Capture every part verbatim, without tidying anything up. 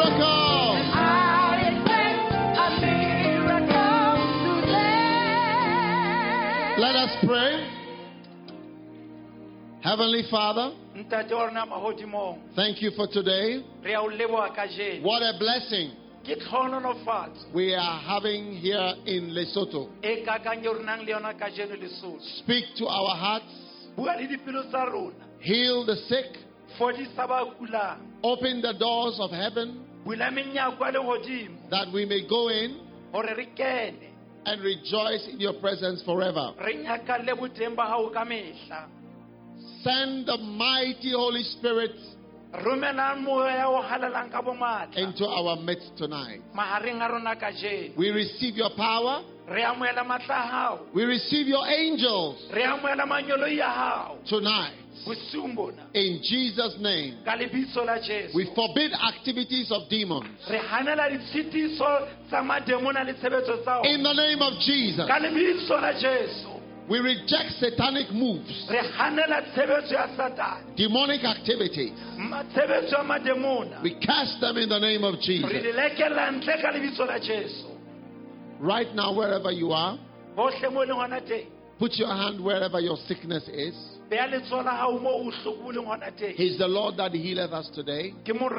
miracle. I expect a miracle today. Let us pray. Heavenly Father, thank you for today. What a blessing we are having here in Lesotho. Speak to our hearts. Heal the sick. Open the doors of heaven that we may go in and rejoice in your presence forever. Send the mighty Holy Spirit into our midst tonight. We receive your power. We receive your angels tonight. In Jesus' name, we forbid activities of demons. In the name of Jesus, we reject satanic moves, demonic activities. We cast them in the name of Jesus. Right now, wherever you are, put your hand wherever your sickness is. He's the Lord that healeth us today.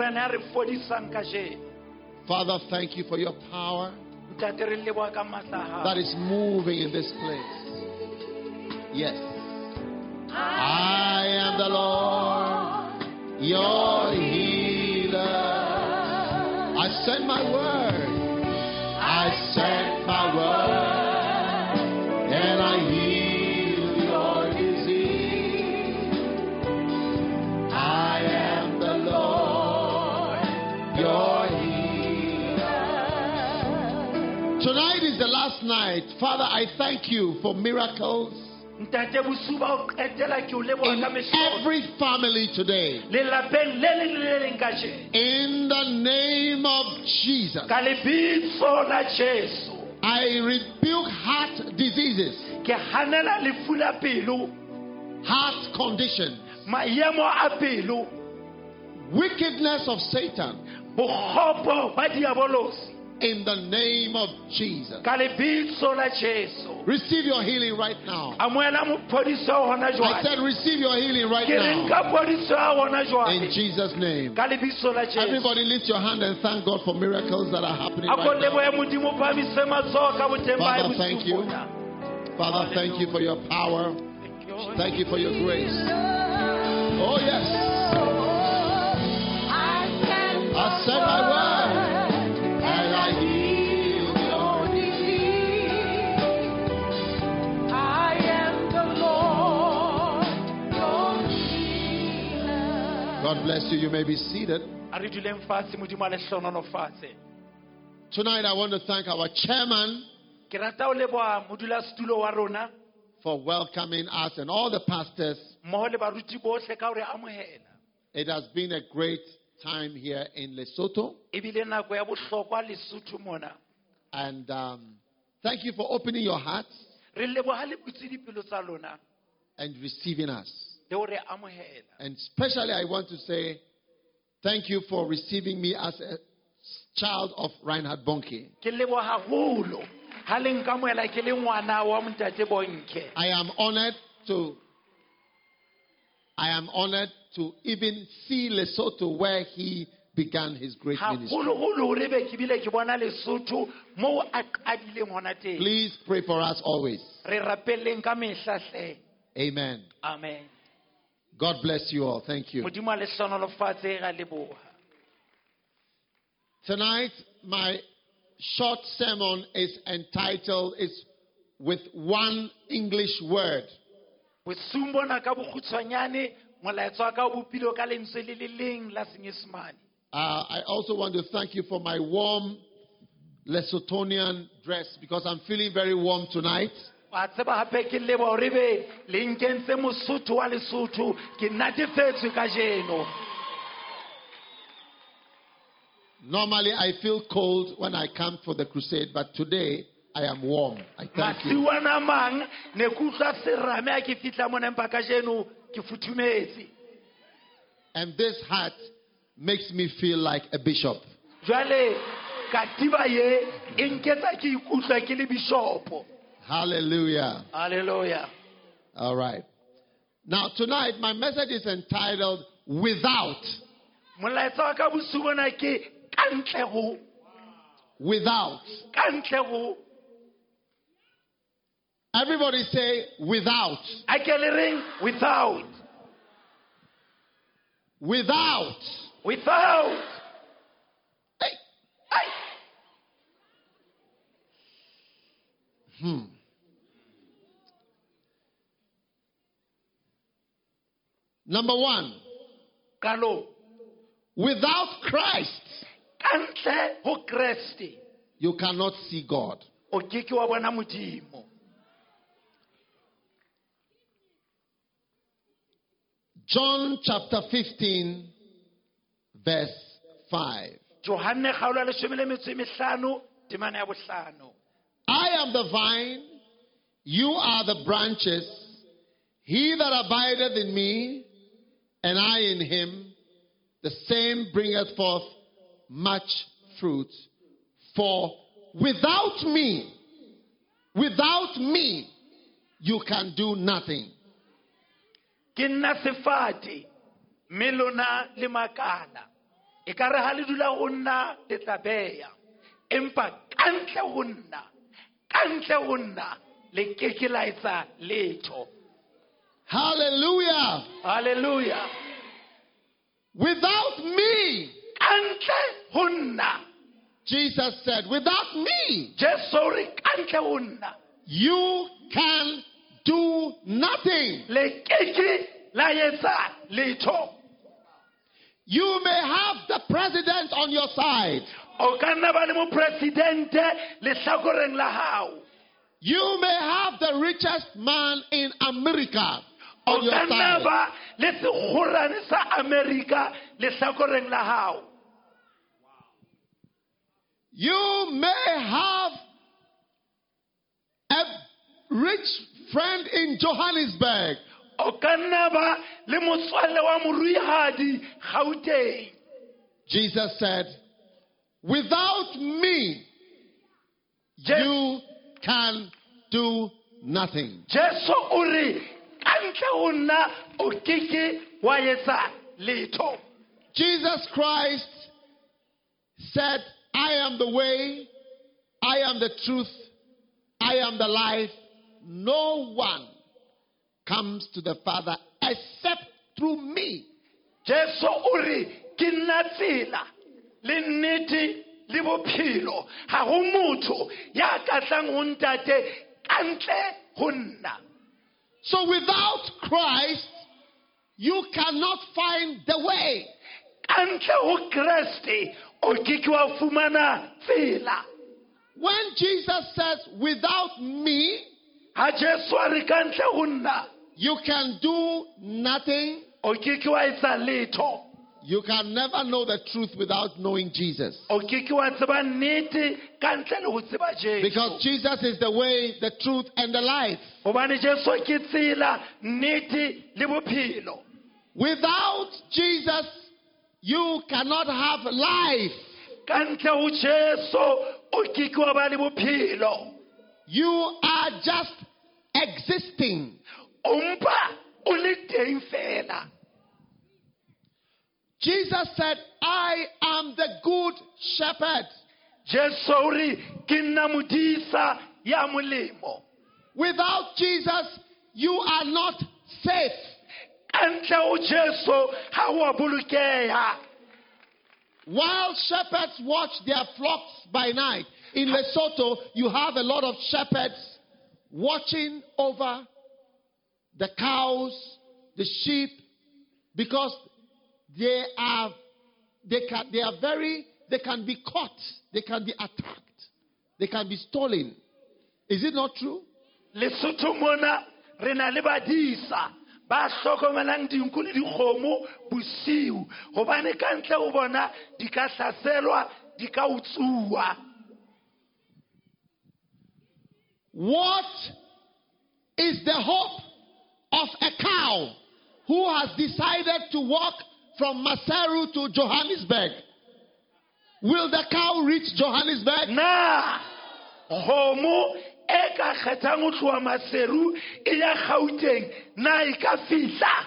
Father, thank you for your power that is moving in this place. Yes. I am the Lord, your healer. I send my word. I send my word, and I heal your disease. I am the Lord, your healer. Tonight is the last night. Father, I thank you for miracles in every family today. In the name of Jesus, I rebuke heart diseases, heart conditions, wickedness of Satan. In the name of Jesus. Receive your healing right now. I said receive your healing right now. In Jesus' name. Everybody lift your hand and thank God for miracles that are happening right now. Father, thank you. Father, thank you for your power. Thank you for your grace. Oh yes. I said my word. God bless you. You may be seated. Tonight I want to thank our chairman for welcoming us and all the pastors. It has been a great time here in Lesotho. And um, thank you for opening your hearts and receiving us. And especially I want to say thank you for receiving me as a child of Reinhard Bonnke. I am honored to I am honored to even see Lesotho where he began his great ministry. Please pray for us always. Amen. Amen. God bless you all. Thank you. Tonight, my short sermon is entitled is with one English word. Uh, I also want to thank you for my warm Lesothonian dress because I'm feeling very warm tonight. Normally I feel cold when I come for the crusade, but today I am warm. I thank you. And this hat makes me feel like a bishop. Hallelujah. Hallelujah. All right. Now, tonight, my message is entitled Without. Without. Everybody say, without. I can ring without. Without. Without. Hey. Hey. Hmm. Number one. Kalo. Without Christ, Kantle ho Kriste, you cannot see God. O ke ke wa bona Modimo. John chapter fifteen, verse five. Johanne kgaolo le shome le metso e mehlano, temana ya bohlano. I am the vine, you are the branches. He that abideth in me, and I in him, the same bringeth forth much fruit. For without me, without me, you can do nothing. Kinna sefati, melona le makala. E ka re ha le dula ho nna le tlabeya. Empa kantle ho nna, kantle ho nna le ke ke la etsa letho. Hallelujah. Hallelujah. Without me, kantle ho nna, Jesus said, without me, Jesori kantle ho nna, you can do nothing. Le ke ke la etsa letho. You may have the president on your side. O ka nna ba le mo presidente le hlakoreng la hao. You may have the richest man in America on your side. Le sekgorane sa America le hlakoreng la hao. You may have a rich friend in Johannesburg. O ka nna ba le motswalle wa moruihadi Gauteng. Jesus said, without me, you can do nothing. Jesu o re kantle ho nna o ke ke wa etsa letho. Jesus Christ said, I am the way, I am the truth, I am the life. No one comes to the Father except through me. Jesu o re ke nna tsela le nnete le bophelo. Ha ho motho ya ka tlang ho ntate kantle ho nna. So without Christ, you cannot find the way. Kantle ho Kriste o ke ke wa fumana tsela. When Jesus says, without me, ha Jesu a re kantle ho nna, you can do nothing. O ke ke wa etsa letho. You can never know the truth without knowing Jesus. O ke ke wa tseba nnete kantle le ho tseba Jesu. Because Jesus is the way, the truth, and the life. Hobane Jesu ke tsela, nnete le bophelo. Without Jesus, you cannot have life. Kantle ho Jesu o ke ke wa ba le bophelo. You are just existing. Umpa o le teng fela. Jesus said, I am the good shepherd. Jesu re ke nna modisa ya molemo. Without Jesus, you are not safe. Kantle ho Jesu ha wa bolokeha. While shepherds watch their flocks by night, in Lesotho, you have a lot of shepherds watching over the cows, the sheep, because they are they can they are very they can be caught, they can be attacked, they can be stolen. Is it not true? Lesotho mona rena le badisa ba hlokomelang dinku le dikgomo bosiu hobane kantle ho bona di ka hlaselwa di ka utsuwa. What is the hope of a cow who has decided to walk from Maseru to Johannesburg? Will the cow reach Johannesburg? Na homo eka khetang ho tloha Maseru e ya Gauteng na e ka fihla.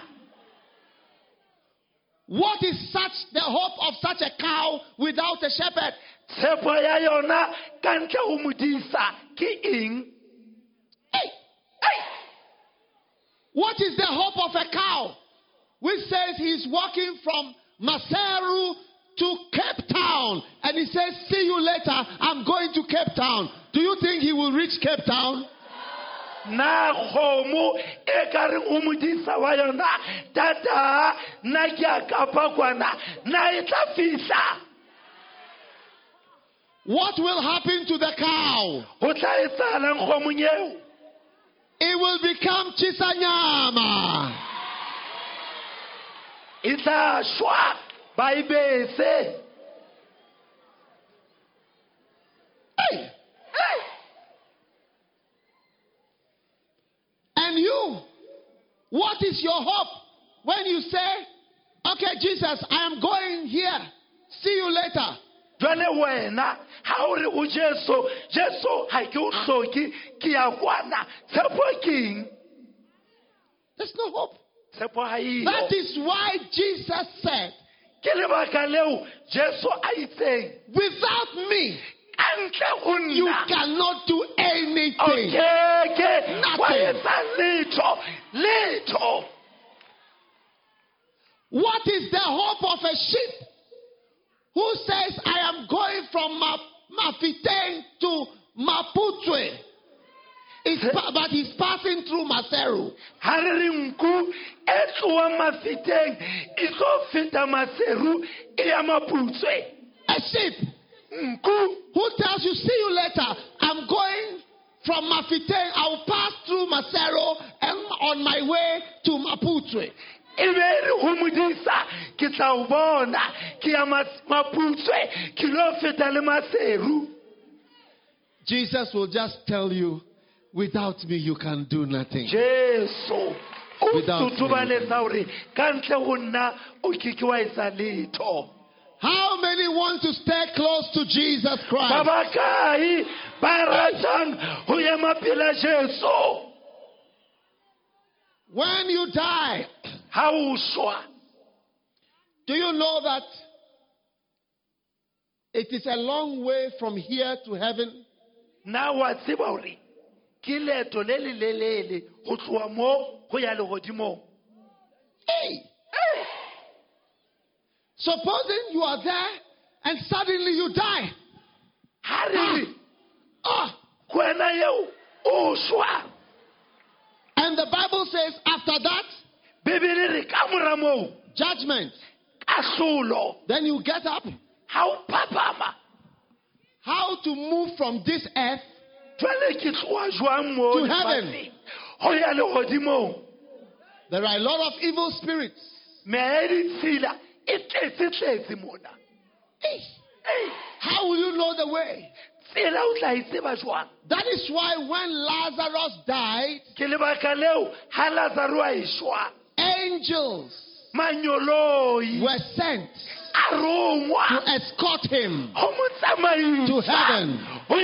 What is such the hope of such a cow without a shepherd? Tshepo ya yona ka ntle ho modisa ke eng? Hey, hey. What is the hope of a cow which says he's walking from Maseru to Cape Town and he says, see you later, I'm going to Cape Town? Do you think he will reach Cape Town? Na khomo e ka reng o modisa wa yona tata na ke a kapa kwana na e tla fihla. What will happen to the cow? Ho tla etsahalang khomong eo? It will become chisanyama. E tla shwa ba e bese. Hey, hey. And you, what is your hope when you say, okay, Jesus, I am going here. See you later. Jwale wena ha o re o Jesu Jesu ha ke o hloki ke ya kwana tshepo king. There's no hope. Tshepo ha iyo. That is why Jesus said, ke lebaka leo Jesu a itseng, without me you cannot do anything. Okay, okay. Nothing. Little, little. What is the hope of a sheep who says, I am going from Mafiteng to Maputo, pa- but he's passing through Maseru? Haririnku etwa Mafiteng iso fita Maseru iya Maputo. A sheep who tells you, see you later, I'm going from Mafiteng, I'll pass through Maseru and on my way to Maputo. Imeri humudisa kitaubona kia Maputo kilo fita le Maseru. Jesus will just tell you, without me you can do nothing. Jesu Without me. How many want to stay close to Jesus Christ? When you die, do you know that it is a long way from here to heaven? Hey! Supposing you are there and suddenly you die. Ah. Ah. And the Bible says after that, judgment. Then you get up. How to move from this earth to heaven. There are a lot of evil spirits. How will you know the way? That is why when Lazarus died, angels were sent to escort him to heaven.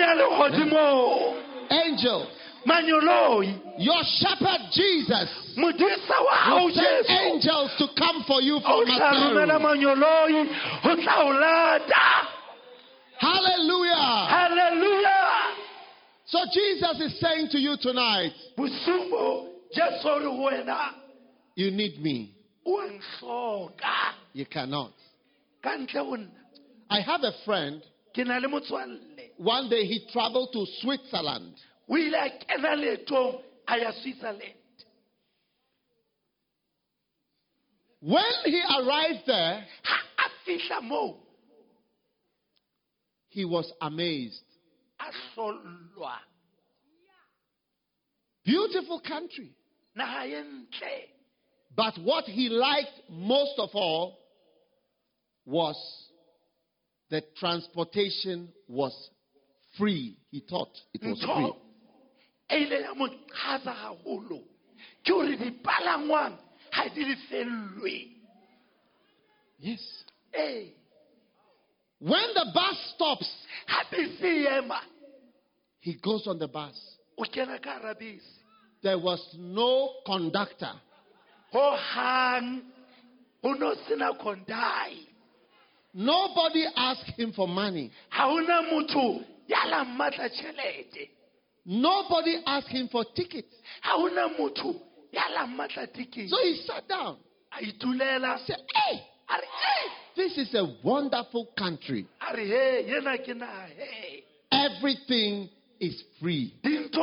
Angels. Your shepherd Jesus will send angels to come for you from Maseru. Hallelujah. Hallelujah. So Jesus is saying to you tonight, you need me. You cannot. I have a friend. One day he traveled to Switzerland. When he arrived there, he was amazed. Beautiful country. But what he liked most of all was the transportation was free. He thought it was free. Yes. When the bus stops, he goes on the bus. There was no conductor. Nobody asked him for money. Nobody asked him for tickets. So he sat down. He said, hey, this is a wonderful country. Everything is free.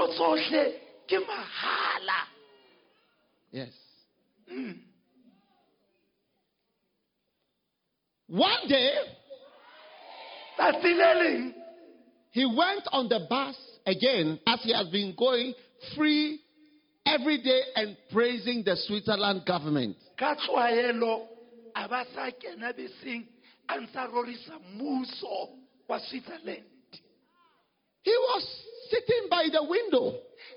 Yes. Mm. One day, he went on the bus again, as he has been going free every day and praising the Switzerland government. He was sitting by the window,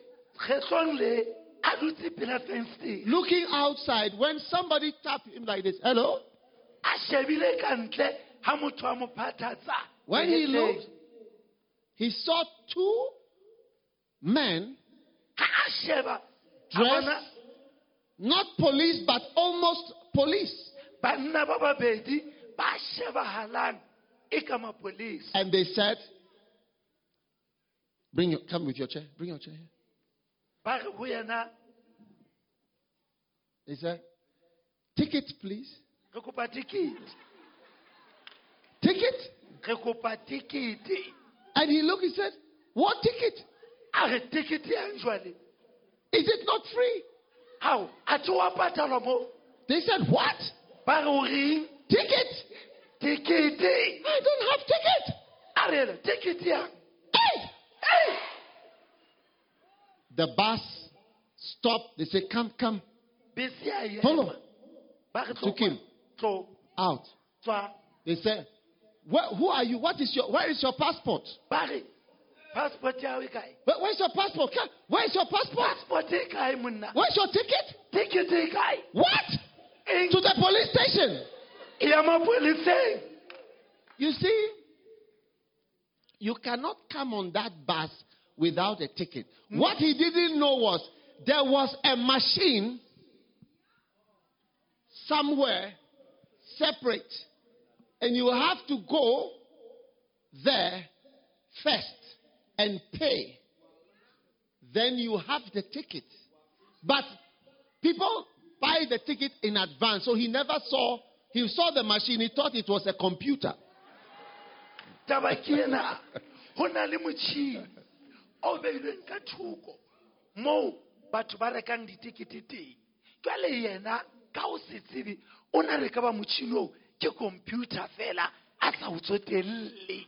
looking outside when somebody tapped him like this. Hello? When he looked, he saw two men dressed, not police, but almost police. And they said, Bring your, come with your chair. Bring your chair here. They said, ticket, please. Ticket? And he looked, he said, what ticket? Is it not free? How? They said, what? Ticket? Ticket. I don't have ticket. Ticket. Hey! Hey! The bus stopped. They said, come, come. Follow. Took him out. They said, who are you? What is your, where is your passport? Passport. Where's your passport? Where's your passport? Where's your ticket? Ticket. What? To the police station. You see, you cannot come on that bus without a ticket. Mm. What he didn't know was there was a machine somewhere separate, and you have to go there first and pay. Then you have the ticket. But people buy the ticket in advance, so he never saw. He saw the machine. He thought it was a computer. Mo batho ba rekang ditikete teng jwale yena ka o se tsebe o na re ka ba motšhino ke computer fela a sa utsotelle.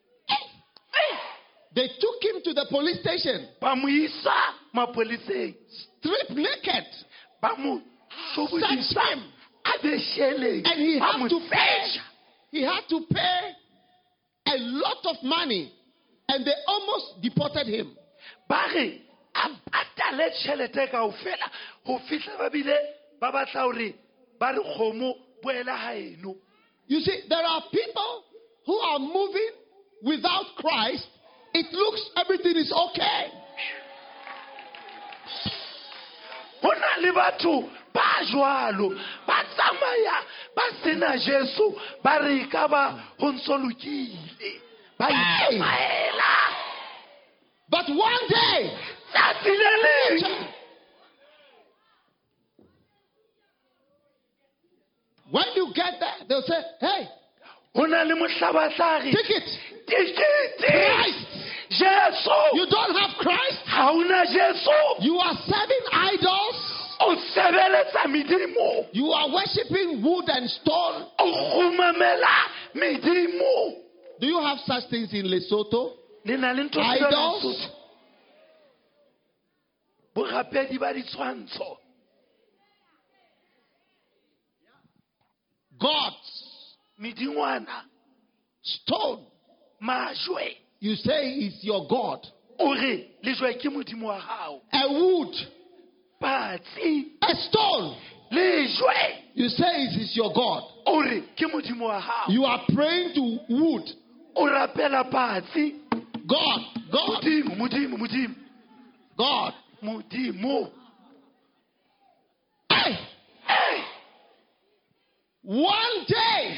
They took him to the police station. Ba mo isa mapoliseng, stripped naked. Ba mo searched him. And he had to pay. He had to pay a lot of money, and they almost deported him. Bari apatale tšhelete ka ofela go fihla ba bile ba batla hore ba re kgomo boela haeno. You see, there are people who are moving without Christ. It looks everything is okay. Hona le batho ba jwalo ba tsamaya ba sena Jesu ba re ka ba ho ntso lokile ba itsamaela. But one day, when you get there, they'll say, hey, ticket. Christ. You don't have Christ? You are serving idols? You are worshipping wood and stone? Do you have such things in Lesotho? Idols? Gods? Stone? You say it's your God. A wood? A stone? You say it is your God. You are praying to wood. God, God, God. Hey, hey. One day,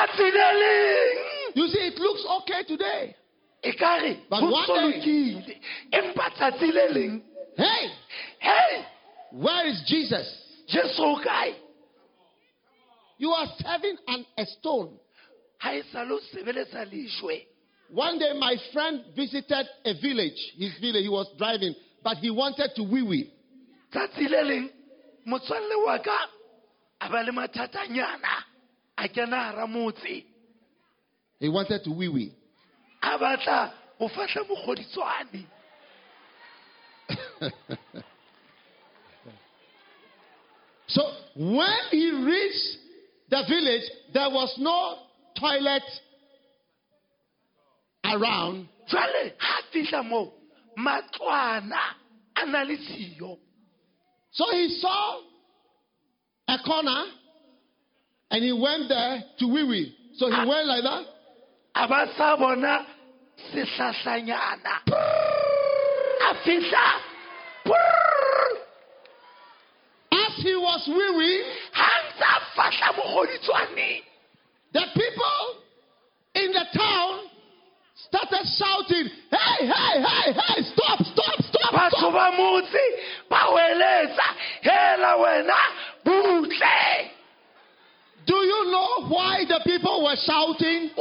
you see, it looks okay today. But one day, hey, hey, where is Jesus? You are serving an, a stone. One day, my friend visited a village. His village, he was driving, but he wanted to wee wee. He wanted to wee wee. So when he reached the village, there was no toilet around. So he saw a corner and he went there to wee wee. So he went like that. As he was wee wee, the people in the town started shouting, hey, hey, hey, hey, stop, stop, stop, stop. Do you know why the people were shouting?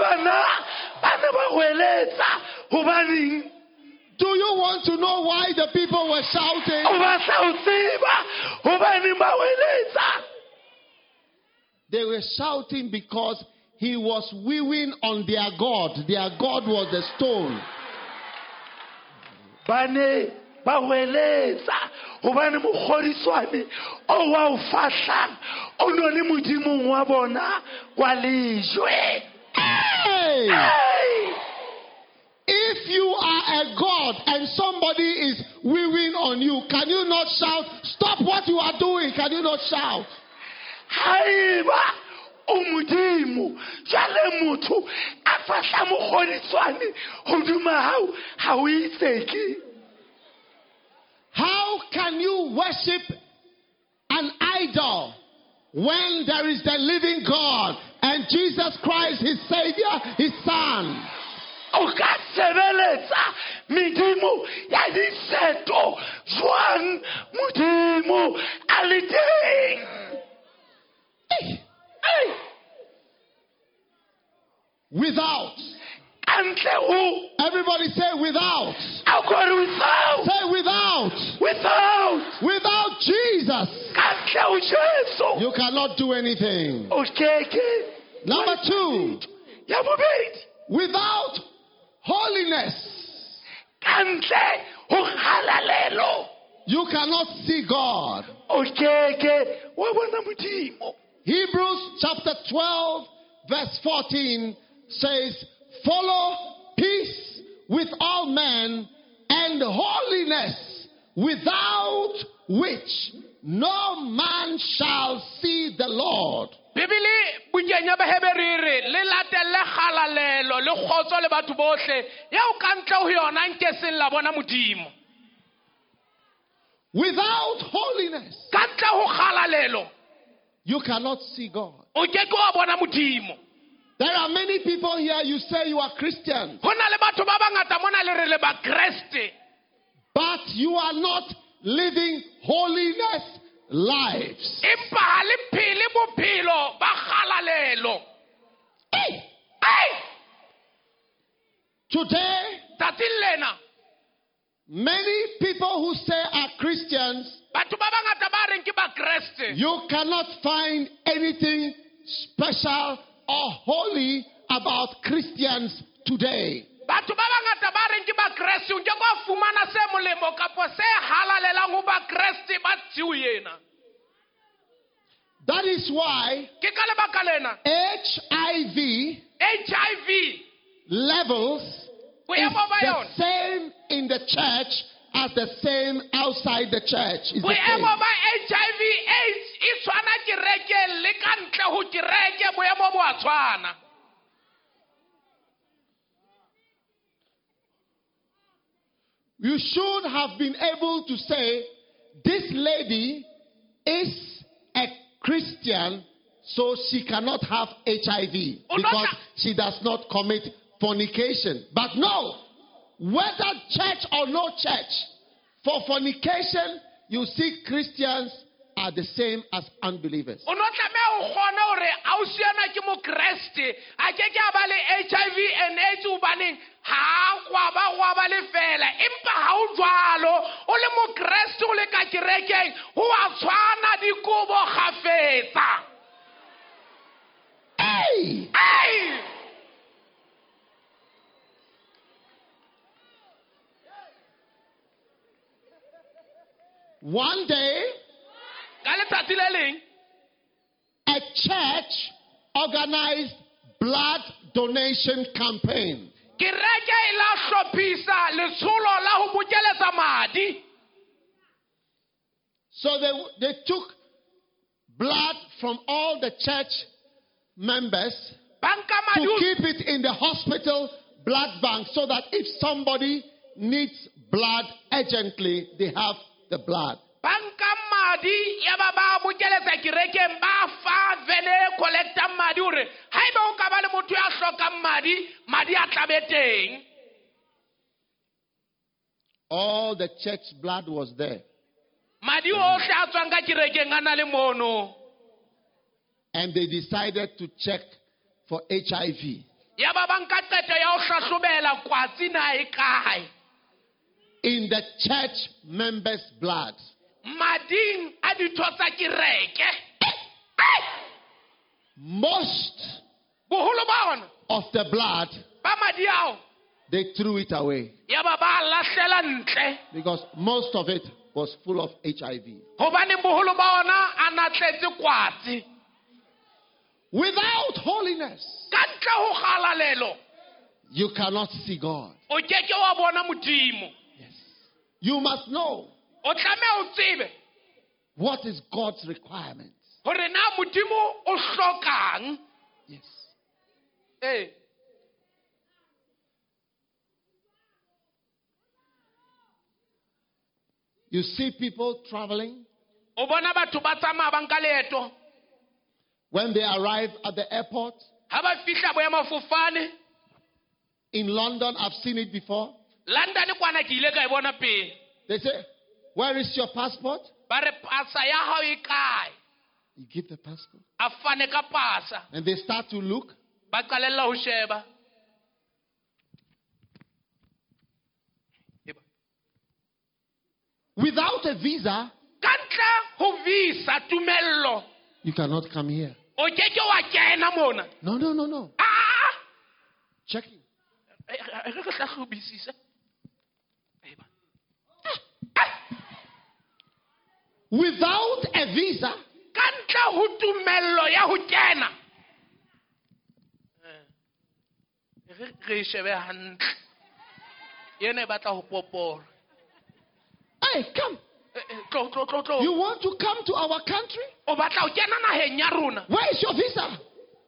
Do you want to know why the people were shouting? They were shouting because he was weaving on their God. Their God was the stone. Hey! Hey! If you are a God and somebody is weaving on you, can you not shout, stop what you are doing? Can you not shout? Hey! How can you worship an idol when there is the living God and Jesus Christ, his Savior, his Son? Without. Everybody say without. Without. Say without. Without. Without Jesus. You cannot do anything. Number two. Without holiness. You cannot see God. Hebrews chapter twelve verse fourteen says, follow peace with all men and holiness, without which no man shall see the Lord. Without holiness, you cannot see God. There are many people here, you say you are Christians, but you are not living holiness lives. Hey. Today, many people who say are Christians, you cannot find anything special or holy about Christians today. That is why H I V H I V levels is the same in the church as the same outside the church. Is the same. You should have been able to say, this lady is a Christian, so she cannot have H I V because she does not commit fornication. But no, whether church or no church, for fornication, you see Christians are the same as unbelievers. H I V and AIDS ubaneng ha kwa ba wa ba le fela empa ha o jwalo o le mo Kriste o le ka kerekeng ho a tshwana dikobo khafetsa. Hey! Hey! One day, a church organized blood donation campaign. So they, they took blood from all the church members to keep it in the hospital blood bank so that if somebody needs blood urgently, they have the blood. All the church blood was there. And they decided to check for H I V. In the church members' blood. Most of the blood, they threw it away. Because most of it was full of H I V. Without holiness, you cannot see God. Yes. You must know what is God's requirement. Yes. Hey. You see people traveling. When they arrive at the airport. In London, I've seen it before. They say, where is your passport? You give the passport. And they start to look. Without a visa, you cannot come here. No, no, no, no. Checking. Without a visa, hey, come. You want to come to our country? Where is your visa?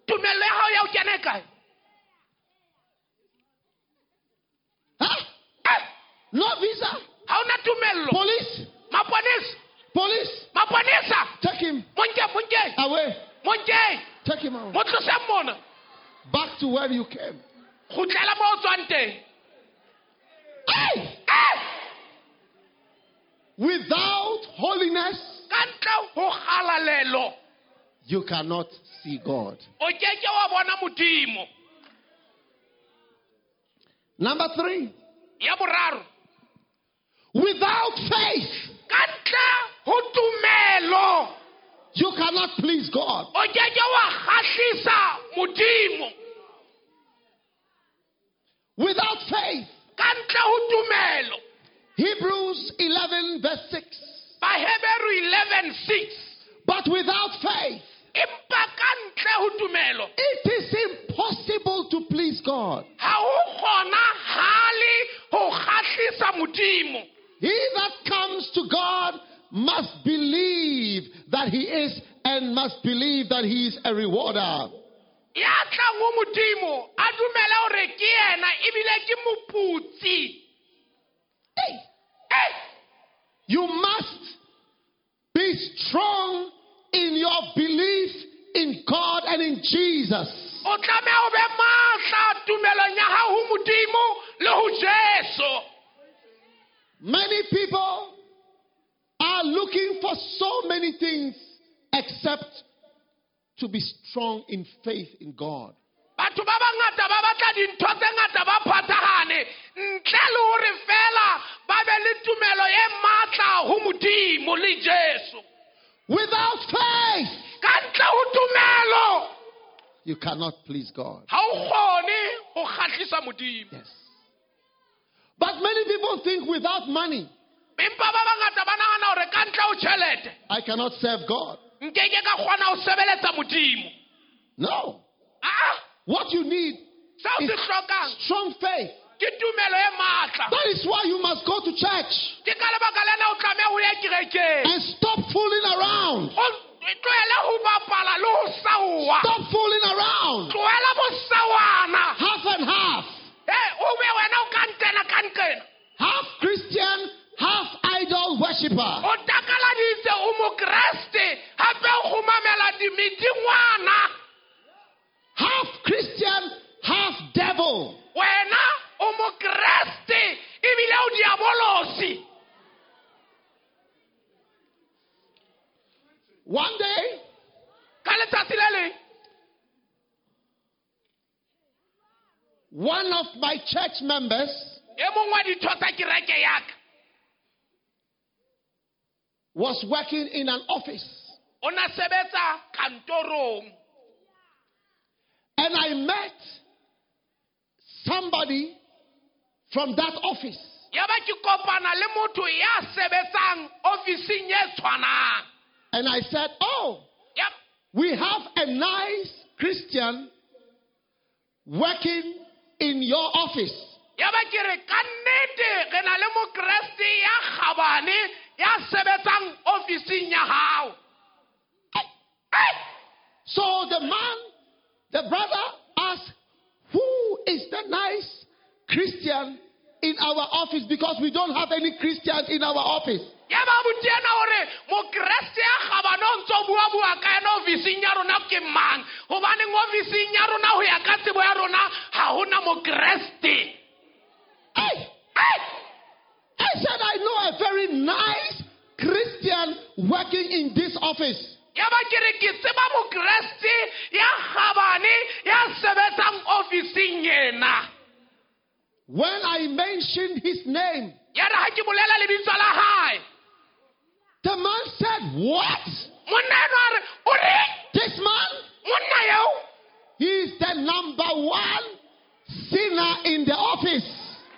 Huh? No visa. Police. Police. Take him away. Take him away. Back to where you came. Hey! Without holiness, you cannot see God. Number three. Without faith, you cannot please God. Without faith, Hebrews eleven verse six. But without faith, it is impossible to please God. He that comes to God must believe that he is and must believe that he is a rewarder. Hey. Hey. You must be strong in your belief in God and in Jesus. Many people are looking for so many things except to be strong in faith in God. Without faith, you cannot please God. Yes. But many people think without money, I cannot serve God. No. What you need is strong faith. That is why you must go to church and stop fooling around. Stop fooling around. Half and half. Half Christian, half idol worshipper. Half Christian, half devil. One day, one of my church members was working in an office. And I met somebody from that office. And I said, oh, yep. We have a nice Christian working in your office. So the man, the brother asked, who is the nice Christian in our office? Because we don't have any Christians in our office. Hey, hey. I said, I know a very nice Christian working in this office. When I mentioned his name, the man said, what? This man? He is the number one sinner in the office.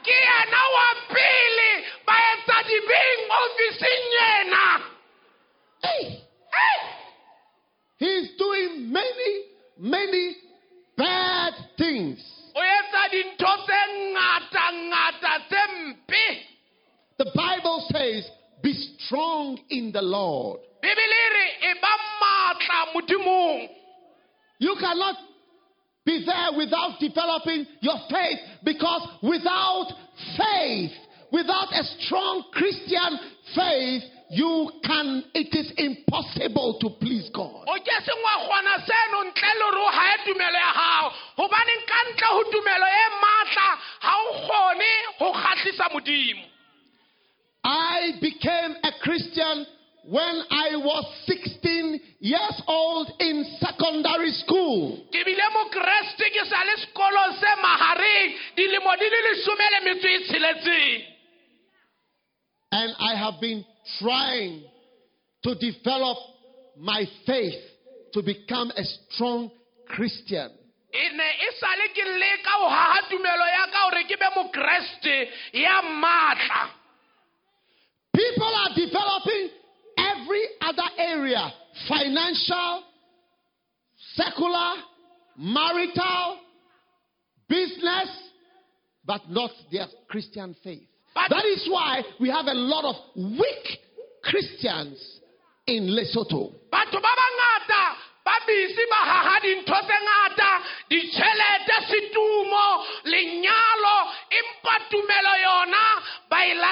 Hey. He is doing many, many bad things. The Bible says, be strong in the Lord. You cannot be there without developing your faith, because without faith, without a strong Christian faith, you can, it is impossible to please God. I became a Christian when I was sixteen years old in secondary school. And I have been trying to develop my faith to become a strong Christian. People are developing every other area: financial, secular, marital, business, but not their Christian faith. But that is why we have a lot of weak Christians in Lesotho. Because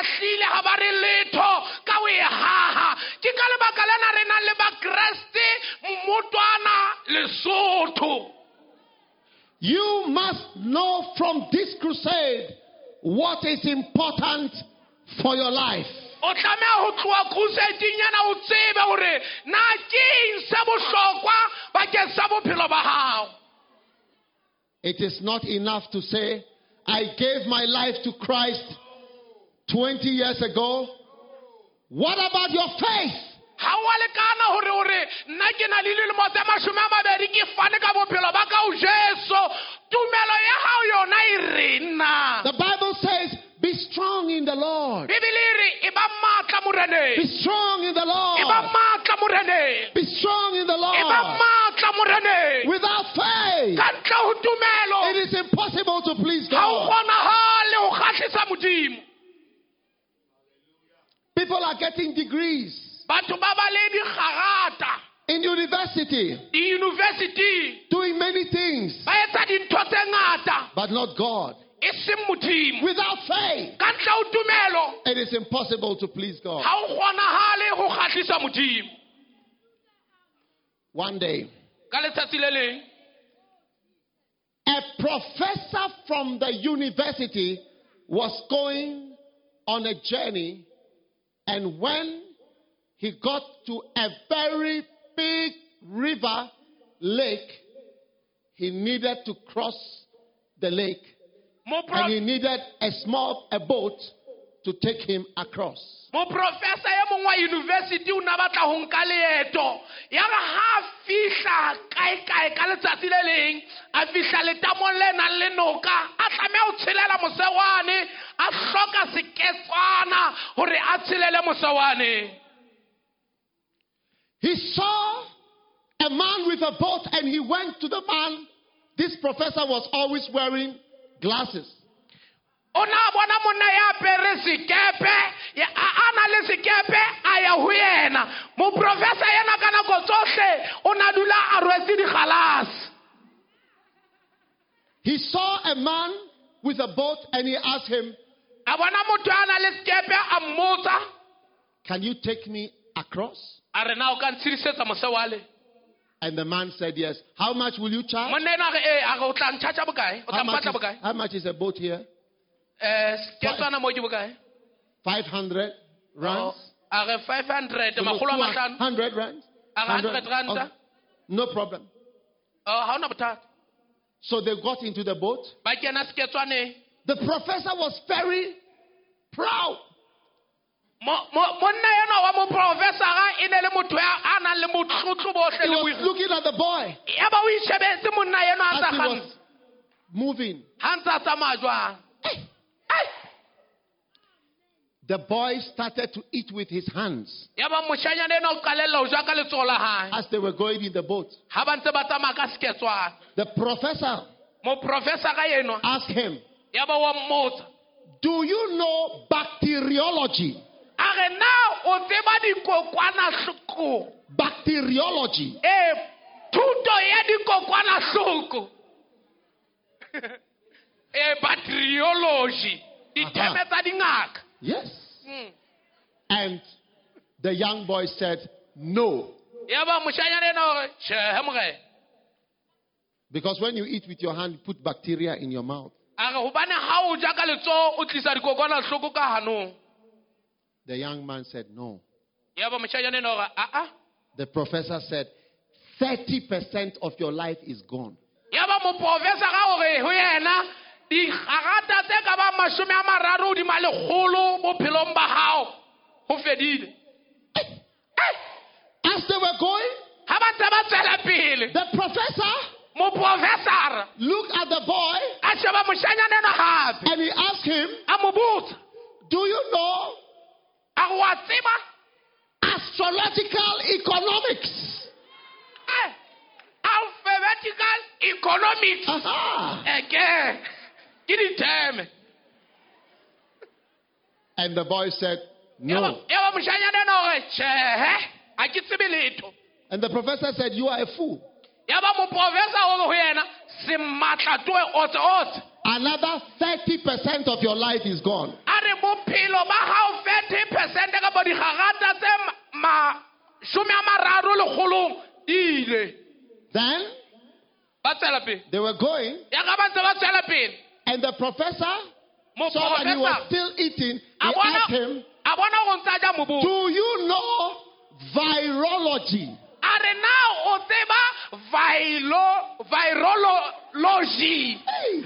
hlile ha ba re letho ka o e haha ke ka lebaka lena re na le ba Kriste Motwana Lesotho. You must know from this crusade what is important for your life. O tlameha ho tloa crusade nyana o tsebe hore na ke eng se bohlokwa bakeng sa bophelo ba hao. It is not enough to say, I gave my life to Christ twenty years ago. What about your faith? Ha wa lekana hore hore nna ke na le dilemo tse mashome a mabedi ke fane ka bophelo ba ka ho Jesu. Tumelo ya hao yona e reng na? The Bible says, be strong in the Lord. Bibele re e ba matla moreneng. Be strong in the Lord. E ba matla moreneng. Be strong in the Lord. E ba matla moreneng. Without faith, ka ntle ho tumelo, it is impossible to please ha o God. kgonahale ho kgahlisa Modimo. People are getting degrees Batho ba ba le dikgarata in university, di-university, doing many things, ba etsa dintho tse ngata, but not God. e seng Modimo. Without faith, Ka ntle ho tumelo, it is impossible to please God. ha o kgonahale ho kgahlisa Modimo. One day, Ka letsatsi le leng, a professor from the university was going on a journey, and when he got to a very big river, lake, he needed to cross the lake, mo and he needed a small a boat to take him across. mo professor ya mongwe wa university o na batla ho nka leeto ya re ha fihla kae kae ka letsatsi le leng a fihla letamong le nang le noka a tlameha ho tshelela mosewane a hloka seketswana hore a tshelele mosewane. He saw a man with a boat, and he went to the man. This professor was always wearing glasses. Ona bona monna ya pere sikepe ya ana le sikepe aya ho yena mo professor yena kana go tsohle ona dula a rwetse dikgalase. He saw a man with a boat, and he asked him, A bona motho ana le sikepe a mmotsa, can you take me across? a re na o ka ntshirisetsa mosewale? And the man said, yes. How much will you charge? Monna ena re e a go tla ntshatsa bokae? O How tla much, mpatla is, bokae? how much is a boat here? Eh seketswana mo ke bokae? five hundred rands? A re five hundred makgolo a mahlano. one hundred rands? A re one hundred rand. Okay. No problem. Oh ha ona bothata. So they got into the boat. Ba kena seketswaneng. The professor was very proud. Mo mo monna ena wa mo professor ga ene le motho ya ana le motlotlo bohle He le was bo. looking at the boy Ya ba o ishebetse monna ena a as tsa he gang. was moving. Ha ntsa tsamaya jwang. The boy started to eat with his hands Ya ba moshanyana ena o qalella o ja ka letsoho la hae. as they were going in the boat. Ha ba ntse ba tsamaya ka seketswana. The professor Mo professor ga eno asked him, ya ba wa mmotsa. do you know bacteriology? A re na o tseba dikokwanahloko. Bacteriology. Eh thuto ya dikokwanahloko. Eh bacteriology. Diteme tsa dingaka. Yes. Mm. And the young boy said, no. Ya ba moshanyana ena o re tjhe morena. Because when you eat with your hand, you put bacteria in your mouth. A re hobane ha o ja ka letsoho o tlisa dikokwanahloko ka hanong. The young man said, no. Ya ba moshanyana ena o re a a. The professor said, thirty percent of your life is gone. Ya ba mo professor ga o re ho yena di garata tse ka ba mashome a mararo di malekgolo bophelong ba hao ho fedile. As they were going, Ha ba ntse ba tsela pele. the professor Mo professor looked at the boy a sheba moshanyana ena hape. and he asked him, A mo botsa. do you know A go wa tseba? astrological economics? Eh. Alphabetical economics. Aha. Again. Ke diteme. And the boy said, Ya ba no. ya ba moshanyana ena o re tjhe a ke tsebe letho. And the professor said, you are a fool. Ya ba mo professor o ho yena se matla twe otse otse. Another thirty percent of your life is gone. A re re bophelo ba hao thirty percent ka bo digagata tse ma some a mararo le kgolong ile. Then they were going, and the professor saw that he was still eating. He asked him, do you know virology? Virology. Hey.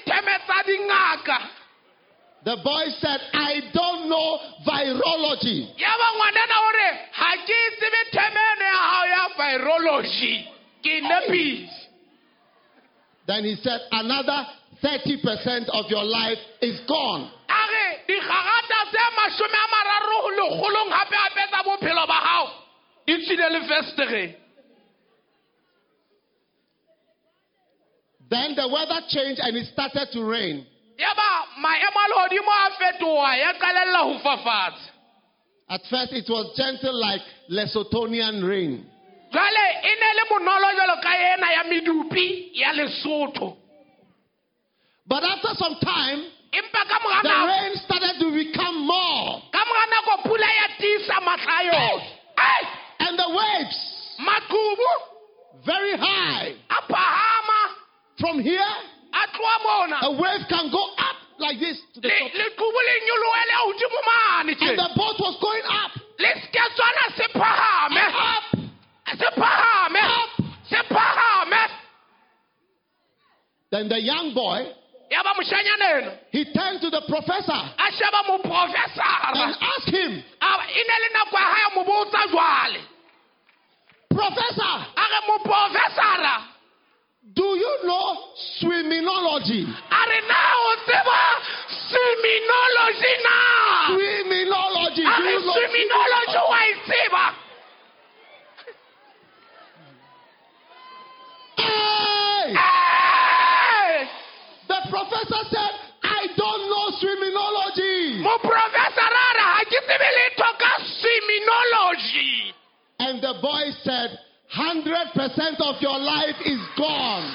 The boy said, I don't know virology. Then he said, another thirty percent of your life is gone. Then the weather changed and it started to rain. At first it was gentle like Lesotonian rain. But after some time, the rain started to become more. And the waves, very high. From here, a wave can go up like this to the top. And the boat was going up. Up. Up. Then the young boy, he turned to the professor and asked him, Professor, do you know swimminology? Swimminology now. Swimminology. Do you know swimminology? Hey! Hey! The professor said, I don't know swimminology. Mo professor ara ha ke tsebele toka swimminology. And the boy said, Hundred percent of your life is gone.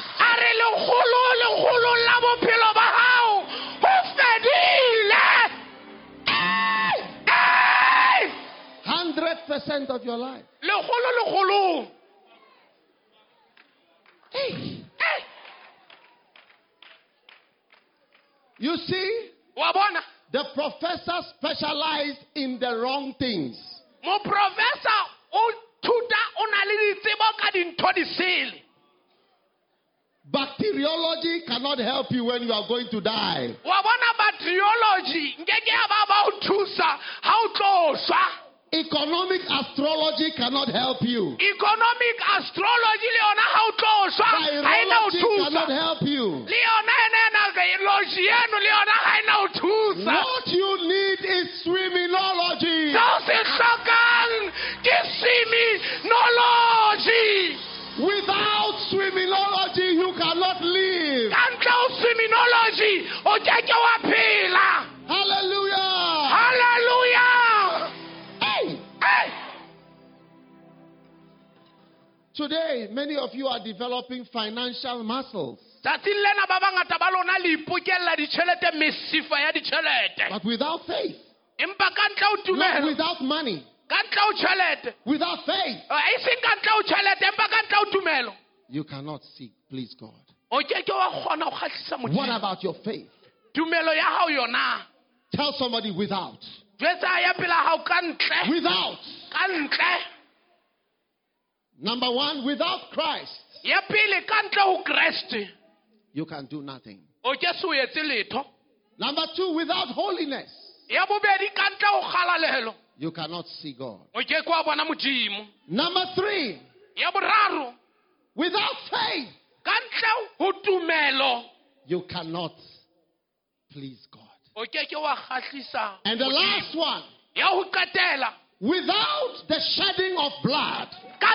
Hundred percent of your life. Hey. You see, the professor specialized in the wrong things. Mo professor Bacteriology cannot help you when you are going to die. Economic astrology cannot help you. Economic astrology virology cannot help you. What you need is swimminology. Without swimminology, you cannot live. Hallelujah. Hallelujah. Hey. Hey. Today, many of you are developing financial muscles. But without faith. Not without money. Without faith. You cannot seek, please God. What about your faith? Tell somebody without. Without. Number one, without Christ, you can do nothing. Number two, without holiness, you cannot see God. Number three, without faith, you cannot please God. And the last one, without the shedding of blood,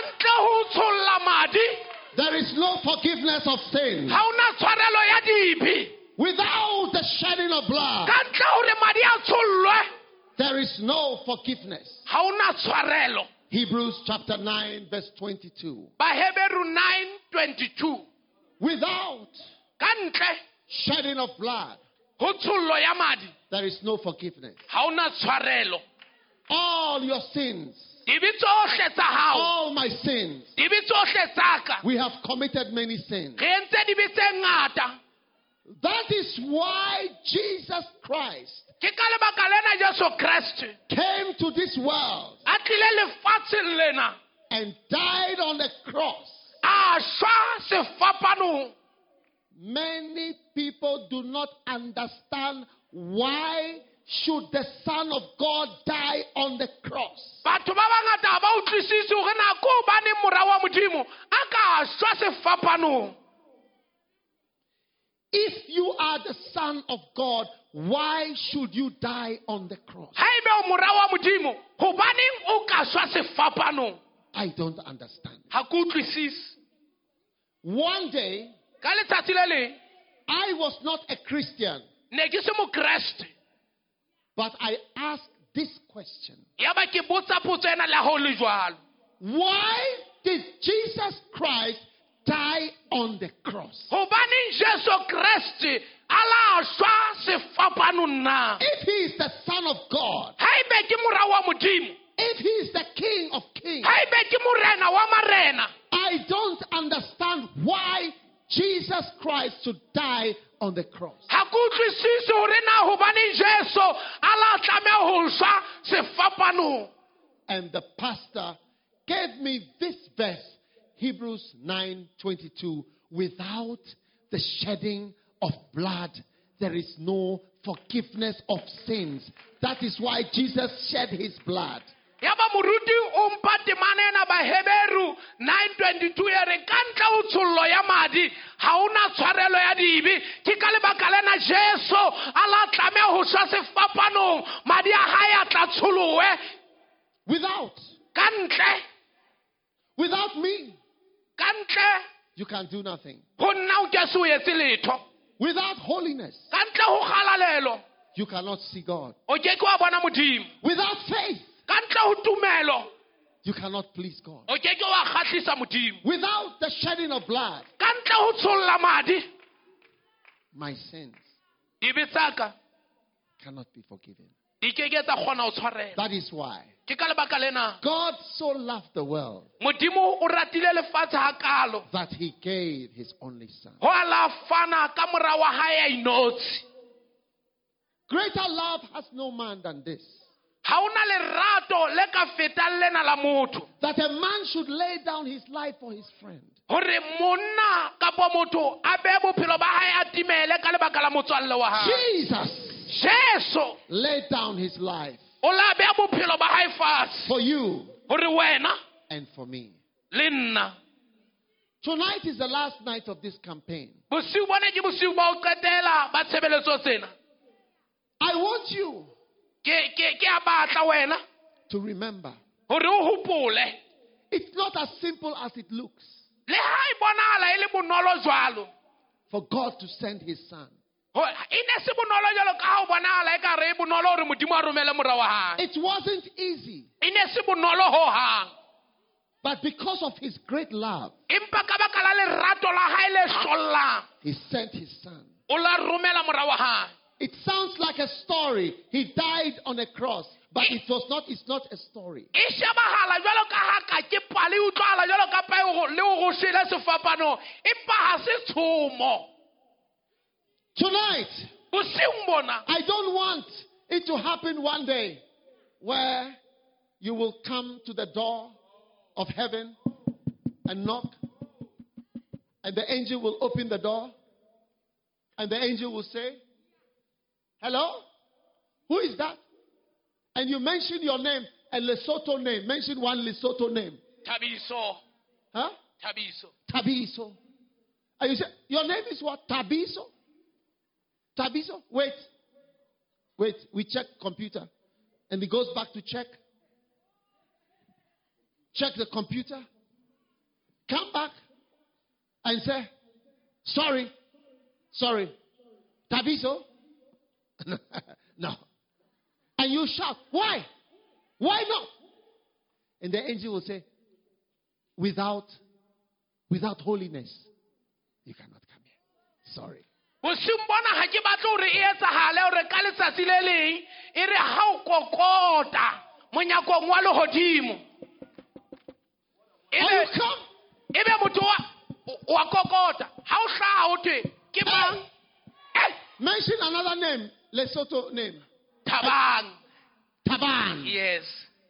there is no forgiveness of sin. Without the shedding of blood, there is no forgiveness. Hebrews chapter nine verse twenty-two. nine twenty-two. Without shedding of blood, there is no forgiveness. All your sins, all my sins, we have committed many sins. That is why Jesus Christ came to this world and died on the cross. Many people do not understand why should the Son of God die on the cross. If you are the Son of God, why should you die on the cross? I don't understand. One day, I was not a Christian, but I asked this question. Why did Jesus Christ die on the cross? If he is the Son of God, if he is the King of Kings, I don't understand why Jesus Christ should die on the cross. And the pastor gave me this verse, Hebrews nine twenty-two. Without the shedding of blood, there is no forgiveness of sins. That is why Jesus shed his blood. Yaba muruti umpati manena ba Heberu nine twenty-two ere kanta utsullo ya madi hauna tshwarelo ya dibi ke ka lebaka lena Jesu ala tlameha ho swa sefapanong madi a hae a tla tsholowe. Without kantle without me kantle you can do nothing. Ho nna o ke se o etse letho. Without holiness kantle ho kgalalelo you cannot see God. O ke ke wa bona modimo. Without faith you cannot please God. Without the shedding of blood, my sins cannot be forgiven. That is why God so loved the world that he gave his only Son. Greater love has no man than this, that a man should lay down his life for his friend. Jesus laid down his life for you and for me. Tonight is the last night of this campaign. I want you to remember, it's not as simple as it looks for God to send his Son. It wasn't easy, but because of his great love, he sent his Son. It sounds like a story. He died on a cross, but it was not. It's not a story. Tonight, I don't want it to happen one day where you will come to the door of heaven and knock, and the angel will open the door, and the angel will say, "Hello? Who is that?" And you mention your name, a Lesotho name. Mention one Lesotho name. Tabiso. Huh? Tabiso. Tabiso. And you say, your name is what? Tabiso? Tabiso? Wait. Wait. We check computer. And he goes back to check. Check the computer. Come back. And say, sorry. Sorry. Tabiso? No. And you shout, why? Why not? And the angel will say, without, without holiness, you cannot come here. Sorry. Bosimbona ha ke batla hore e etsahale hore ka letsatsi le leng e re ha o kokota monyakong wa lehodimo. How come? Ebe motho wa wa kokota ha o hlaha o the ke mang? Mention another name, Lesotho name. Thabang. Thabang. Yes.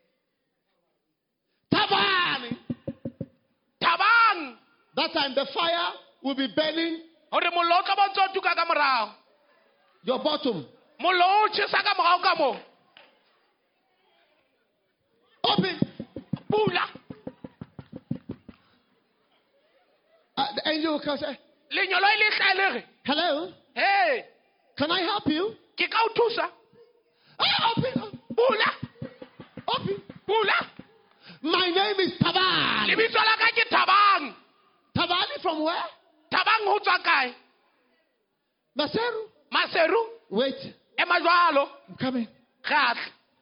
Thabang. Thabang. That time the fire will be burning your bottom. Open. Pula. Uh, the angel will say, hello. Hey. Can I help you? Ah, open. Pula. Open. Pula. My name is Thabang. Thabang. Thabang from where? Thabang ho tswa kae? Maseru. Maseru. Wait. E majwalo. I'm coming. Gas.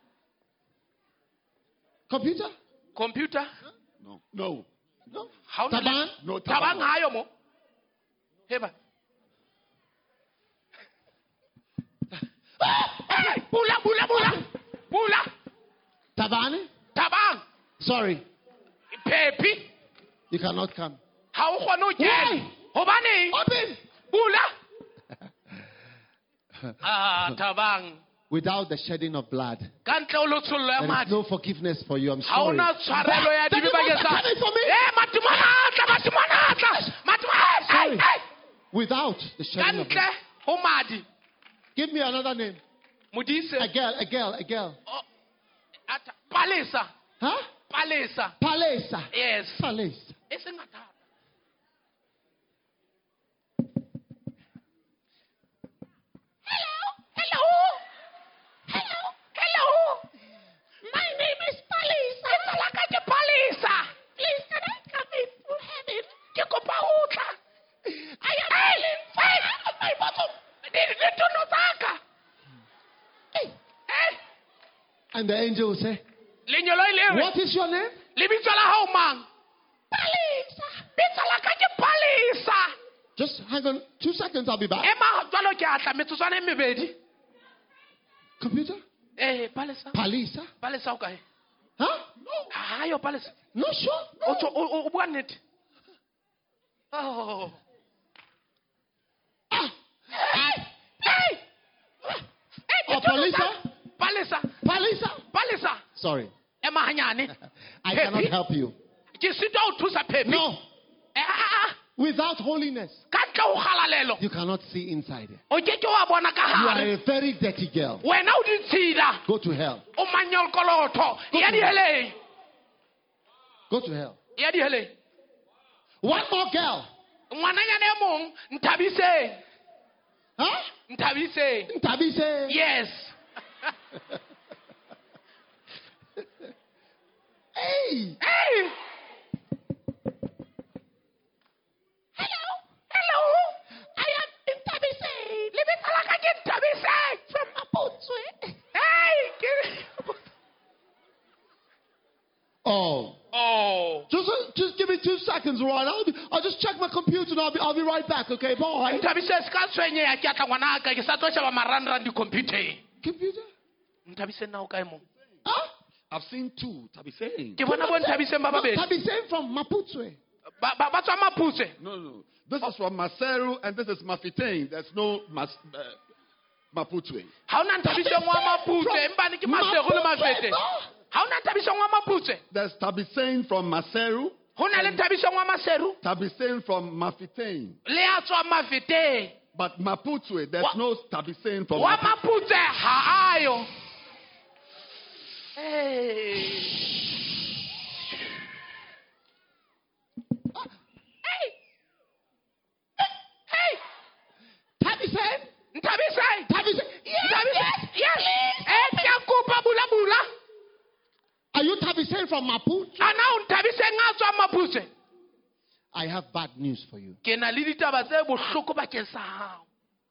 Computer? Computer? No. No. No. How Thabang? No. Thabang hayo mo. Heba. Hey, bula bula bula. Bula. Thabang? Thabang. Sorry. Pepi. You cannot come. How khona Why? Hobane? Open. Bula. Ah, Thabang. Without the shedding of blood, there is no forgiveness for you. I'm sorry. But, coming for me. Sorry. Without the shedding of blood. Give me another name. A girl, a girl, a girl. Palesa. Huh? Palesa. Palesa. Yes. Palesa. Hello. Hello. Hello. Hello. My name is Palesa. It's like a Palesa. Please, can I come into heaven? Kikopauta. I am feeling fine on my bottom. And the angel will say, what is your name? Just hang on two seconds, I'll be back. Computer? Eh, Palesa. Palesa? Palesa okay. Huh? Ah, yo Palesa. No, sure. No. Oh, one it. Oh. Ah. Hey! Hey! Oh, Palesa? Palesa. Palesa? Palesa. Sorry. Emma I cannot help you. No. Without holiness, you cannot see inside. You are a very dirty girl. Go to hell. Go to hell. Go to hell. One more girl. Huh? Ntabise. Ntabise. Yes. Hey. Hey. Hello. Hello. I am Ntabise. Live it like I get Ntabise from Maputo. Hey. Oh. Oh. Just, uh, just give me two seconds, right? I'll, be, I'll just check my computer and I'll be, I'll be right back, okay? Bye. Ntabise ska tshwenye ya tla ngwanaka ke sa tlo sheba marandra di computer. Computer? Ntabise na o kae mo? Huh? I've seen two Tabise. Ke bona bon Tabise ba babedi. Tabise from Maputo. Ba ba tswa Maputo. No, no. This is from Maseru and this is Mafeking. There's no mas, uh, Maputo. How na Tabise ngwa Maputo mbani ke Maseru le Mafete. How na Tabise ngwa Maputo? There's Tabise from Maseru. Ho na le Tabise ngwa Maseru? Tabise from Mafeking. Le a tswa Mafete. But Maputo, there's wa, no Tabise from Wa Maputo ha ayo. Hey. Hey. Hey. Tabise? Tabise? Tabise? Yes. Tabise? Yes. Eh, Yakuba bula bula. Are you Tabise from Maputo? Ana un Tabise ngatswa Maputo. I have bad news for you. Ke na le ditaba tse bohloko bakeng sa hao.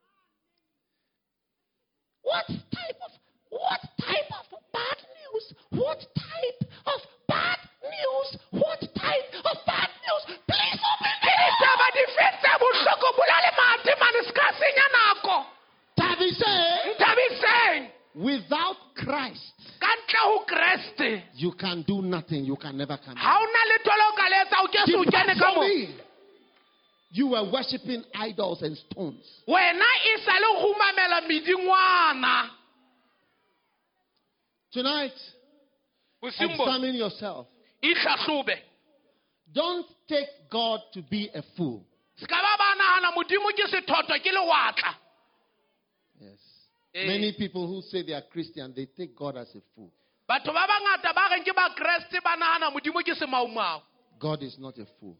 What type of what type of bad news? What type of bad news? What type of bad news? Please open it. Ditaba di fetse bohloko bulale mati maniskasinya na can do nothing. You can never come in. Depart from me. You were worshipping idols and stones. Tonight, examine yourself. Don't take God to be a fool. Yes. Many people who say they are Christian, they take God as a fool. God is not a fool.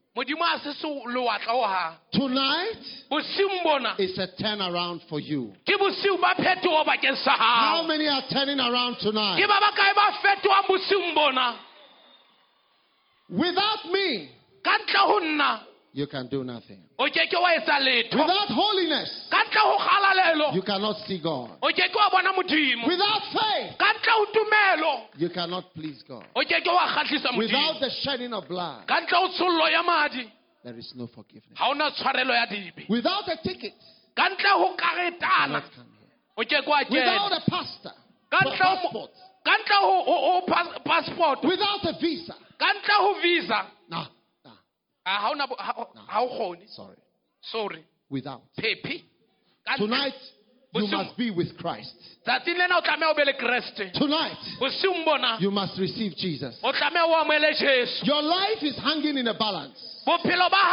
Tonight is a turnaround for you. How many are turning around tonight? Without me, you can do nothing. Without holiness, you cannot see God. Without faith, you cannot please God. Without the shedding of blood, there is no forgiveness. Without a ticket, you cannot come here. Without a pastor, passport, without a visa, no. Uh, no. Sorry. Sorry. Without. Tonight, you must be with Christ. Tonight, you must receive Jesus. Your life is hanging in a balance. How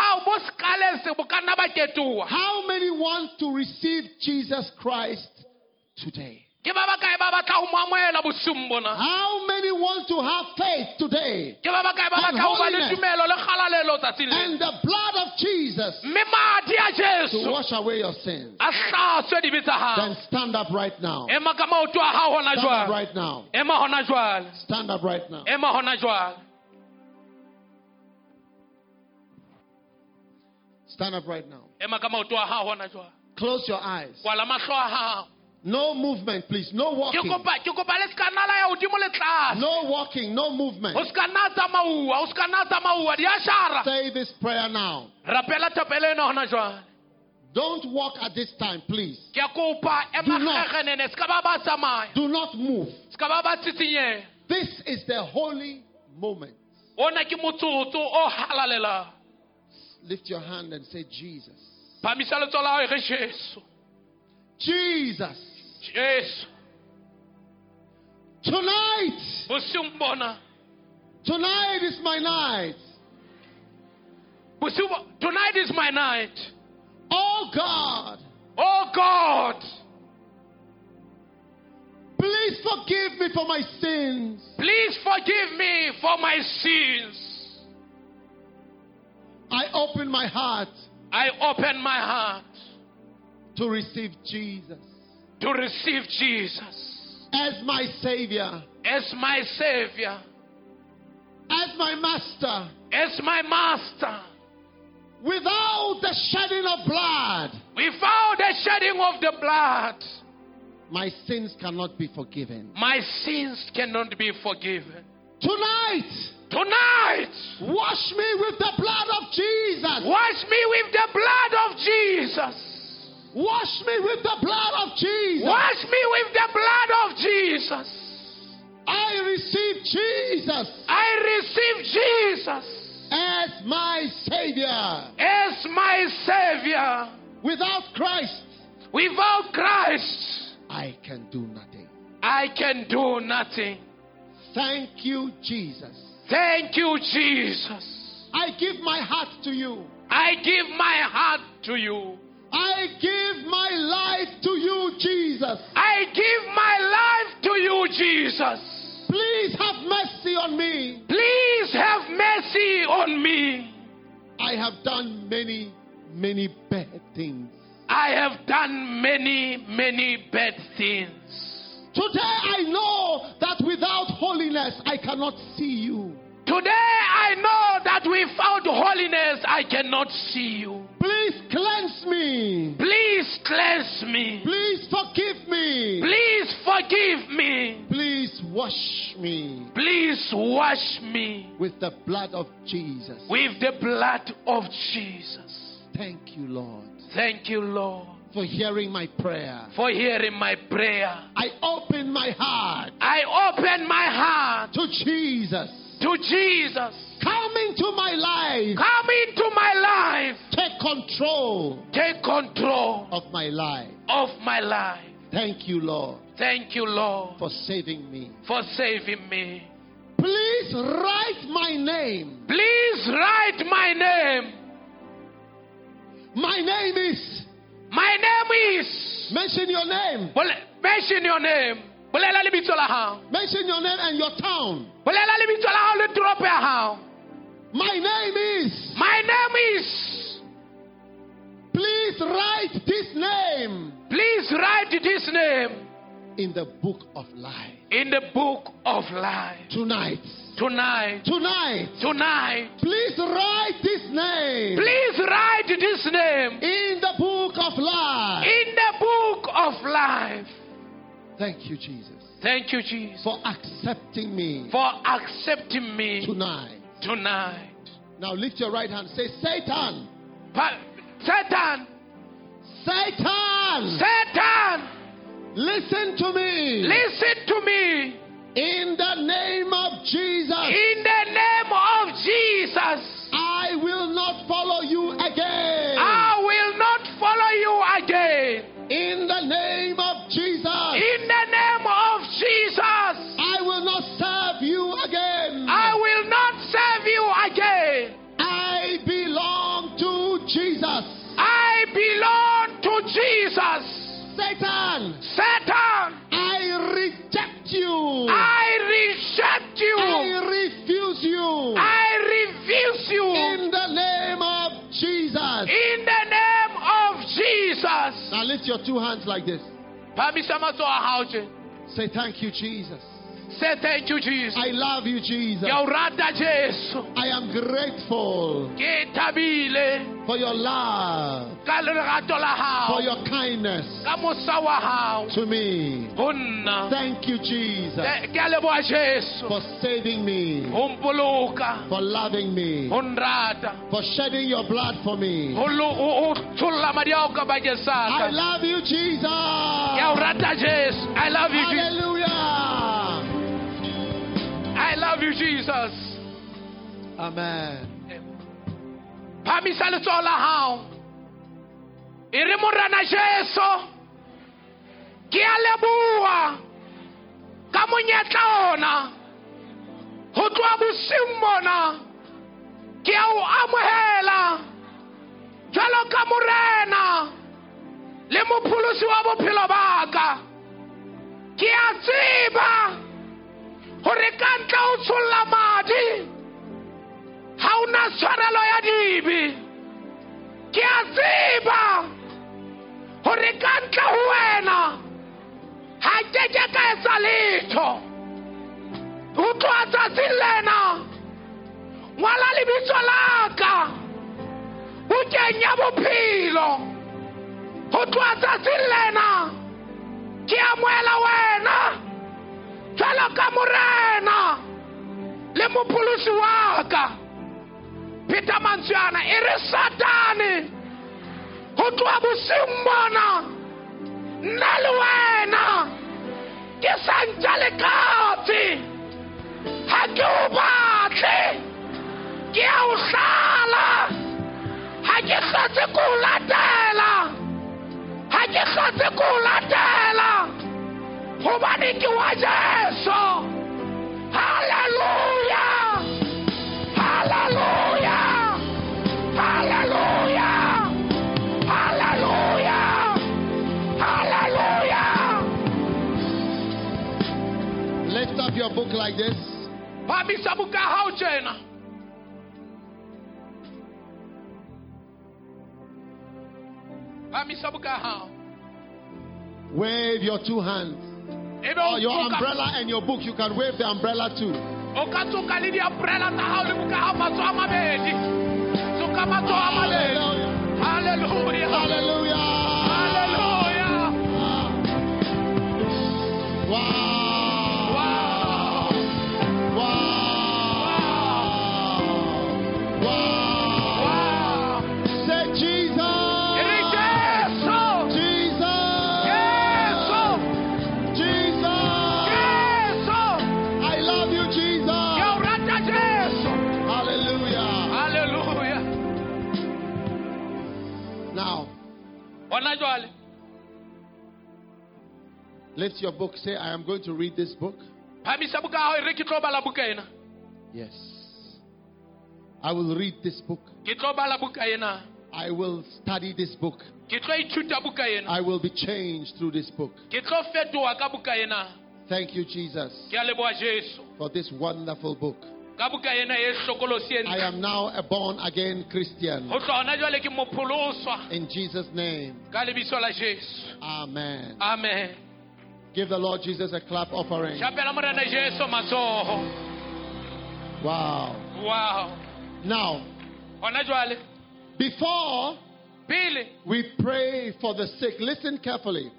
many want to receive Jesus Christ today? How many want to have faith today? And holiness and the blood of Jesus to wash away your sins. Then stand up right now. Stand up right now. Stand up right now. Stand up right now. Close your eyes. No movement, please. No walking. No walking, no movement. Say this prayer now. Don't walk at this time, please. Do not, do not move. This is the holy moment. Lift your hand and say, Jesus. Jesus. Yes. Tonight. Tonight is my night. Tonight is my night. Oh God. Oh God. Please forgive me for my sins. Please forgive me for my sins. I open my heart. I open my heart. To receive Jesus. To receive Jesus. As my Savior. As my Savior. As my Master. As my Master. Without the shedding of blood. Without the shedding of the blood. My sins cannot be forgiven. My sins cannot be forgiven. Tonight. Tonight. Wash me with the blood of Jesus. Wash me with the blood of Jesus. Wash me with the blood of Jesus. Wash me with the blood of Jesus. I receive Jesus. I receive Jesus. As my Savior. As my Savior. Without Christ. Without Christ. I can do nothing. I can do nothing. Thank you, Jesus. Thank you, Jesus. I give my heart to you. I give my heart to you. I give my life to you, Jesus. I give my life to you, Jesus. Please have mercy on me. Please have mercy on me. I have done many, many bad things. I have done many, many bad things. Today I know that without holiness I cannot see you. Today I know that without holiness I cannot see you. Please cleanse me. Please cleanse me. Please forgive me. Please forgive me. Please wash me. Please wash me. With the blood of Jesus. With the blood of Jesus. Thank you, Lord. Thank you, Lord. For hearing my prayer. For hearing my prayer. I open my heart. I open my heart. To Jesus. To Jesus. Come into my life. Come into my life. Take control. Take control. Of my life. Of my life. Thank you, Lord. Thank you, Lord. For saving me. For saving me. Please write my name. Please write my name. My name is. My name is. Mention your name. Mention your name. Mention your name and your town. My name is. My name is. Please write this name. Please write this name. In the book of life. In the book of life. Tonight. Tonight. Tonight. Tonight. Please write this name. Please write this name. In the book of life. In the book of life. Thank you, Jesus. Thank you, Jesus. For accepting me. For accepting me. Tonight. Tonight. Now lift your right hand. Say, Satan. Pa- Satan. Satan. Satan. Listen to me. Listen to me. In the name of Jesus. In the name of Jesus. I will not follow you again. I will not follow you again. In the name of Jesus. In the name of Jesus. I will not serve you again. I will not serve you again. I belong to Jesus. I belong to Jesus. Satan. Satan. I reject you. I reject you. I refuse you. I refuse you. In the name of Jesus. In the name of Jesus. Now lift your two hands like this. Say thank you, Jesus. Say thank you, Jesus. I love you, Jesus. I am grateful for your love, for your kindness to me. Thank you, Jesus, for saving me, for loving me, for shedding your blood for me. I love you, Jesus. I love you, Jesus. Hallelujah. I love you, Jesus. Amen. Pamisale tsola hao. Ire morana Jesu. Ke a leboha ka monyetla ona. Ho tloa bosiung mona. Ke a o amohela. Jwalo ka morena le mopholosi wa bophelo ba ka. Ke a tseba hore ka ntle o tsholla madi ha una tshwarelo ya dibi. Ke a tseba hore ka ntle ho wena ha ke ke ka etsa letho. Ho tloha tsatsing lena ngwala lebitso la ka o kenya bophelo. Ho tloha tsatsing lena ke amohela wena jwalo ka morena le mopholosi wa ka. Peter Mantsiana e re Satane ho tloha bosiung mona nna le wena ke sa ntse le katse ha ke o batle ke a o hlala ha ke kgatse ko o latela ha ke kgatse ko o latela hobane ke wa Jesu. Hallelujah. Hallelujah. Hallelujah. Hallelujah. Hallelujah. Lift up your book like this. Pamisa buka hao tjena. Pamisa buka hao. Wave your two hands. Or your umbrella and your book, you can wave the umbrella too. Hallelujah. Hallelujah. Hallelujah. Wow. Wow. Wow. Wow. Say Jesus. Jesus. Now, lift your book. Say, I am going to read this book. Yes. I will read this book. I will study this book. I will be changed through this book. Thank you, Jesus, for this wonderful book. I am now a born again Christian. In Jesus' name. Amen. Amen. Give the Lord Jesus a clap offering. Wow. Wow. Now, before we pray for the sick, listen carefully.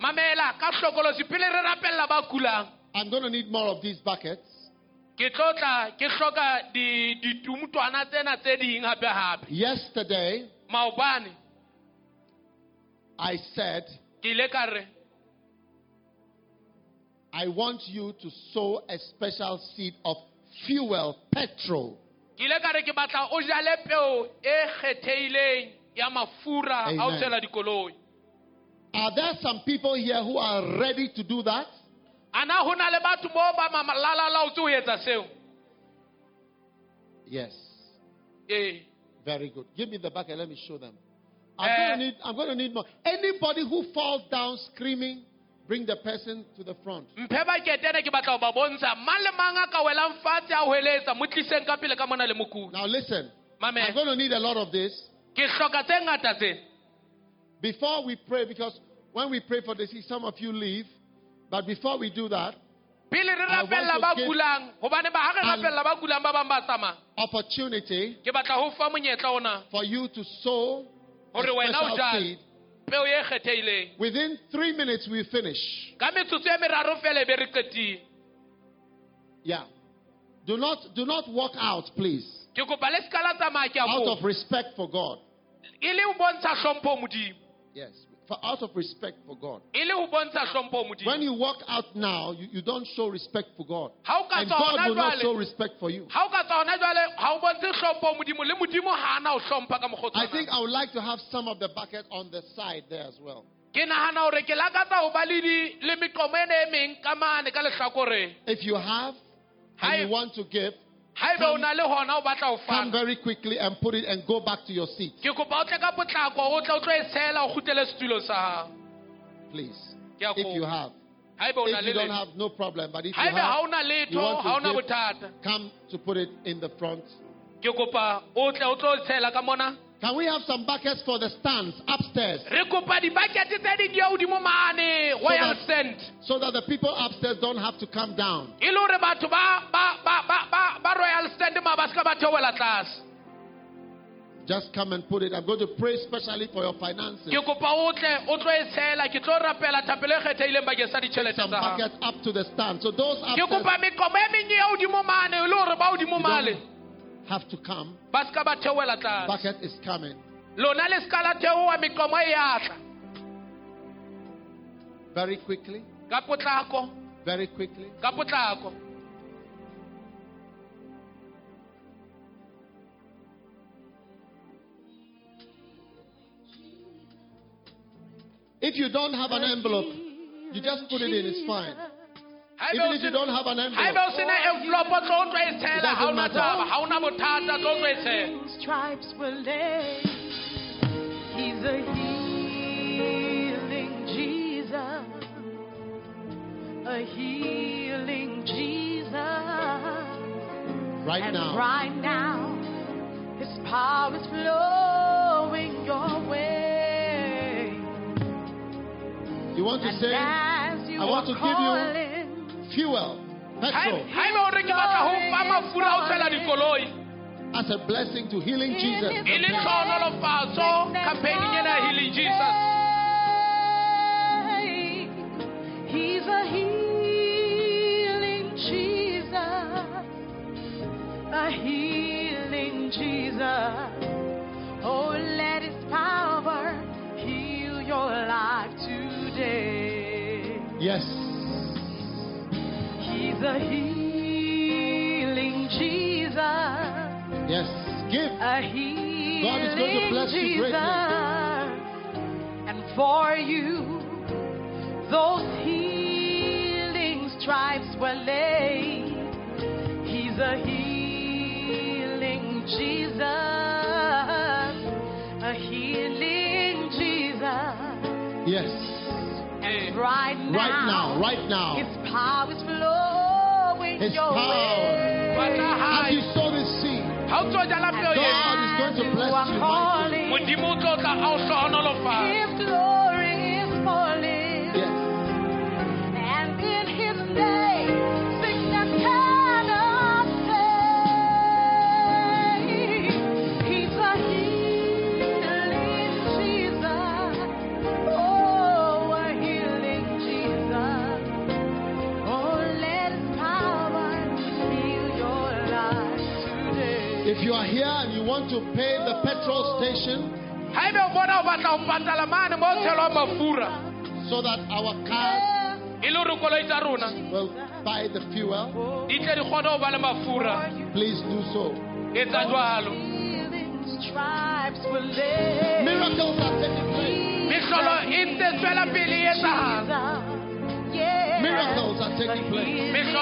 I'm going to need more of these buckets. Yesterday, I said, I want you to sow a special seed of fuel, petrol. Amen. Are there some people here who are ready to do that? Yes. Very good. Give me the bucket. Let me show them. I'm going to need, I'm going to need more. Anybody who falls down screaming, bring the person to the front. Now listen. I'm going to need a lot of this. Before we pray, because when we pray for the sick, some of you leave. But before we do that, I want an opportunity for you to sow a special seed. Within three minutes, we finish. Yeah. Do not, do not walk out, please. Out of respect for God. Yes. For, out of respect for God. When you walk out now, you, you don't show respect for God. And God will not show respect for you. I think I would like to have some of the bucket on the side there as well. If you have and you want to give, Come, come very quickly and put it and go back to your seat. Please. If you have. If you don't have, no problem. But if you have, you want to give, come to put it in the front. Can we have some buckets for the stands upstairs? So that, so that the people upstairs don't have to come down. Just come and put it. I'm going to pray especially for your finances. Take some buckets up to the stand. So those upstairs, have to come. Bucket is coming. Very quickly. Very quickly. If you don't have an envelope, you just put it in, it's fine. Even if you don't have an envelope, it doesn't matter. Stripes will lay. He's a healing Jesus. A healing Jesus. Right and now. right now, His power is flowing your way. You want to and say, I want to give you fuel, petrol, as a blessing to healing Jesus. He's a healing Jesus, a healing Jesus. Oh, let His power heal your life today. Yes. He's a healing Jesus. Yes. Give. A healing God is going to bless you greatly. for you. Those healing stripes were laid. He's a healing Jesus, a healing Jesus. Yes. And right now, right now, right now, His power is flowing His your power. way. As you sow this seed, God is going to bless you mightily. His glory is falling. Yes. And in His name, sickness cannot stay. He's a healing Jesus. Oh, a healing Jesus. Oh, let His power heal your life today. If you are here and you want to pay the petrol station so that our cars will buy the fuel, please do so. Stripes will lay. Miracles are taking place. Miracles are taking place.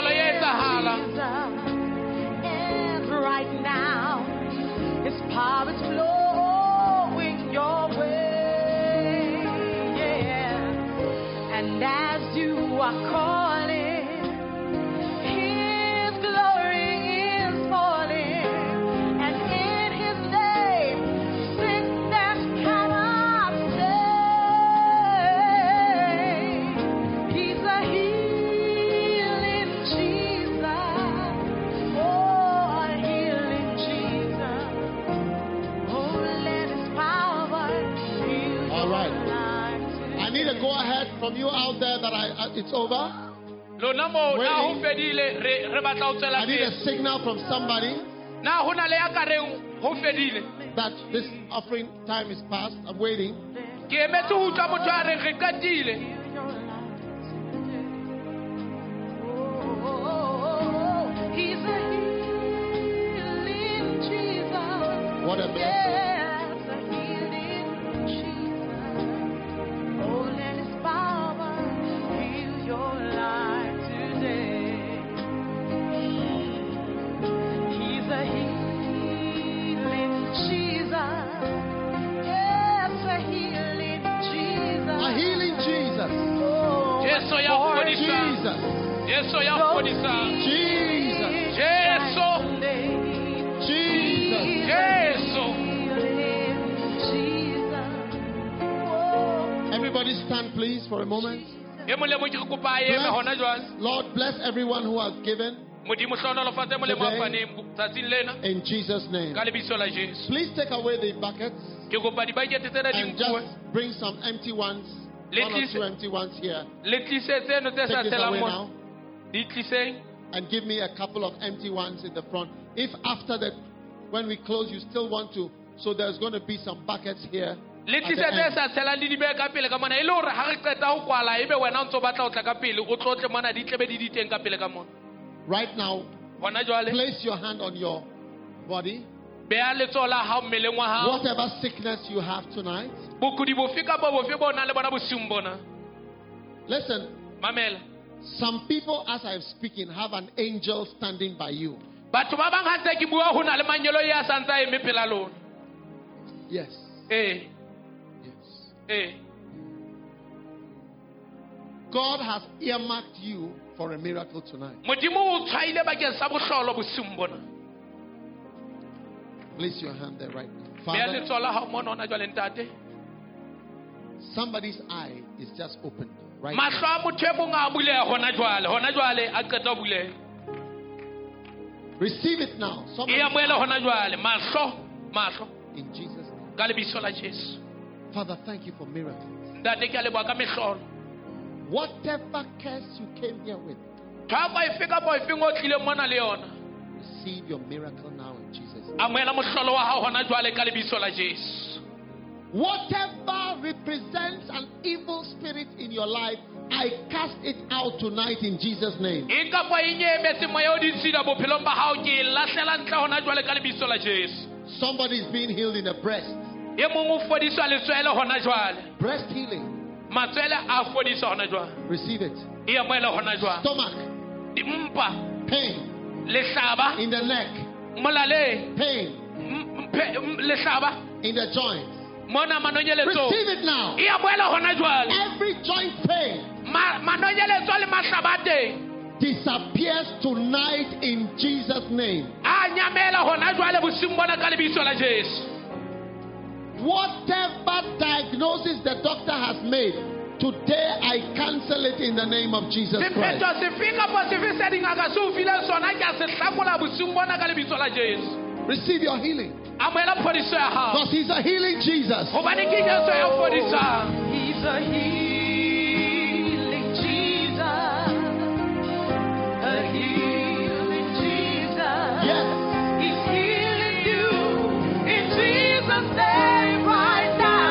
And right now, His power is flowing your way. Yeah. And as you are calling, His glory is falling. And in His name, sickness cannot stay. He's a healing Jesus. Oh, a healing Jesus. Oh, let His power heal All your right. life I need a go ahead from you out there that I, uh, it's over. I need a signal from somebody that this offering time is past. I'm waiting. Heal your life today. Oh, He's a healing Jesus. What a blessing. Yes, a healing Jesus. Oh, let His power heal your life today. He's a healing Jesus. Yes, a healing Jesus. A healing Jesus. Oh, Yes, for Jesus. Yes, those Jesus. healing Jesus. Yes. healing Jesus. Oh, Everybody stand please for a moment. Lord, bless everyone who has given in Jesus' name. Please take away the buckets and just bring some empty ones, one or two empty ones here. Take this away now and give me a couple of empty ones in the front. If after that, when we close, you still want to, so there's going to be some buckets here. At the end. Right now, place your hand on your body. Whatever sickness you have tonight. Listen, some people, as I'm speaking, have an angel standing by you. Yes. Eh. Yes. Eh. God has earmarked you for a miracle tonight. Place your hand there right now. Father, somebody's eye is just opened right now. Receive it now. Somebody in Jesus' name. Father, thank you for miracles. Whatever curse you came here with, receive your miracle now in Jesus' name. Whatever represents an evil spirit in your life, I cast it out tonight in Jesus' name. Somebody is being healed in the breast. Breast healing. Receive it. Stomach. Pain. In the neck. Pain. In the joints. Receive it now. Every joint pain disappears tonight in Jesus' name. Whatever diagnosis the doctor has made, today I cancel it in the name of Jesus Christ. Receive your healing. Because He's a healing Jesus. He's a healing Jesus. A healing Jesus. Yes. He's healing you in Jesus' name right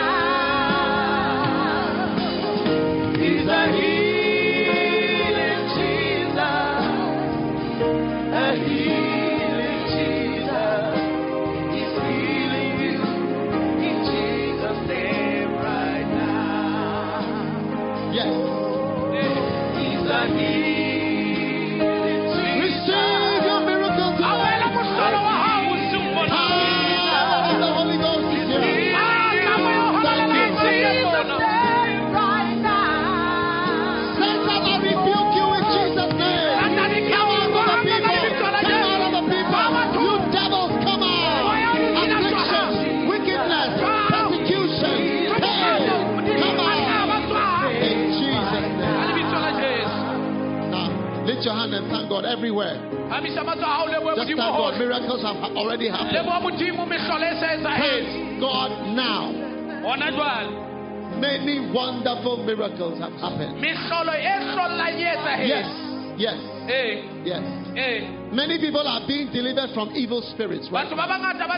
now. He's a healing Jesus. A healing Jesus. He's healing you in Jesus' name right now. Yes. He's a healing Jesus. Receive your miracle tonight. Ah, the Holy Ghost is here. Satan, I rebuke you in Jesus' name. Come out of the people. Come out of the people. You devils, come out. Affliction, wickedness, persecution, pain. Come out. In Jesus' name. Now, lift your hand and thank God everywhere. Just thank God. Miracles have already happened. Thank God now. Many wonderful miracles have happened. Yes, yes, yes. Many people are being delivered from evil spirits right now.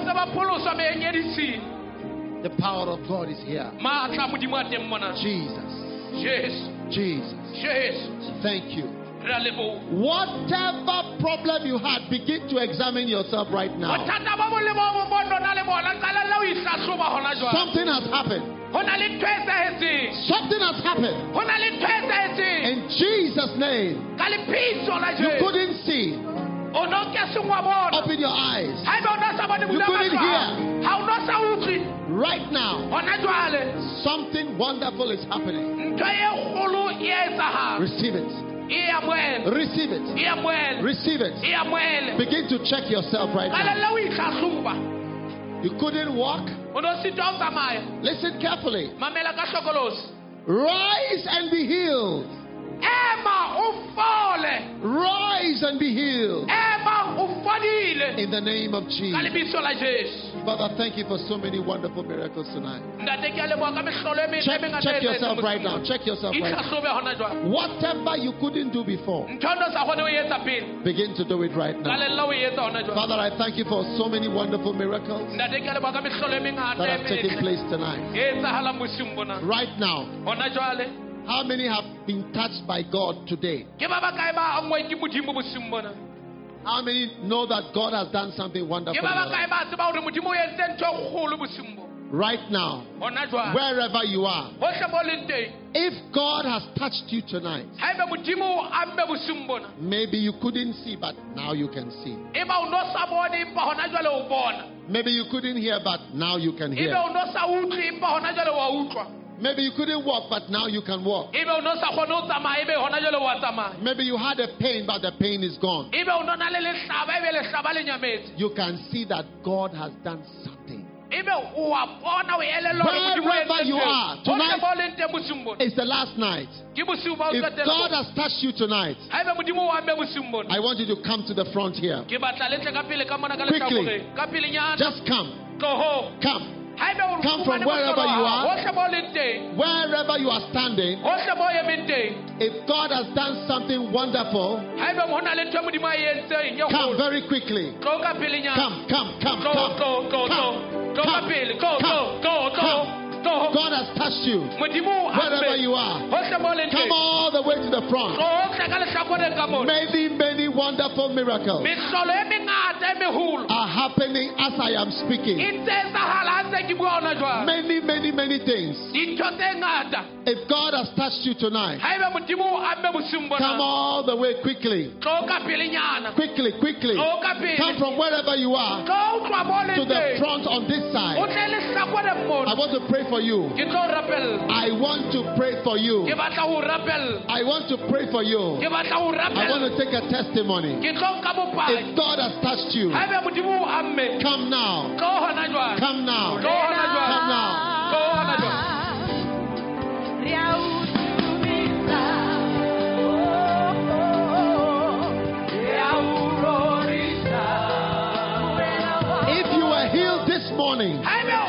The power of God is here. Jesus, Jesus, thank you. Whatever problem you had, begin to examine yourself right now. Something has happened. Something has happened. In Jesus' name. You couldn't see. Open your eyes. You couldn't hear. Right now, something wonderful is happening. Receive it. Receive it. Receive it. Begin to check yourself right now. You couldn't walk. Listen carefully. Rise and be healed. Rise and be healed. In the name of Jesus. Father, thank you for so many wonderful miracles tonight. Check, check yourself right now. Check yourself right now. Whatever you couldn't do before, begin to do it right now. Father, I thank you for so many wonderful miracles that have taken place tonight. Right now, how many have been touched by God today? How many know that God has done something wonderful? Right now, wherever you are, if God has touched you tonight, maybe you couldn't see, but now you can see. Maybe you couldn't hear, but now you can hear. Maybe you couldn't walk, but now you can walk. Maybe you had a pain, but the pain is gone. You can see that God has done something. Wherever you are, tonight is the last night. If God has touched you tonight, I want you to come to the front here. Quickly. Just come. Come. Come from wherever you are, wherever you are standing. If God has done something wonderful, come very quickly. Come, come, come, come, come, come, come, come, come, God has touched you. Wherever you are, come all the way to the front. Many, many wonderful miracles are happening as I am speaking. Many, many, many things. If God has touched you tonight, come all the way quickly. Quickly, quickly. Come from wherever you are to the front on this side. I want to pray for you. I want to pray for you. I want to pray for you. I want to take a testimony. If God has touched you, come now. Come now. Come now. If you were healed this morning,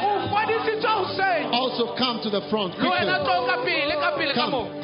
also come to the front quickly. Come.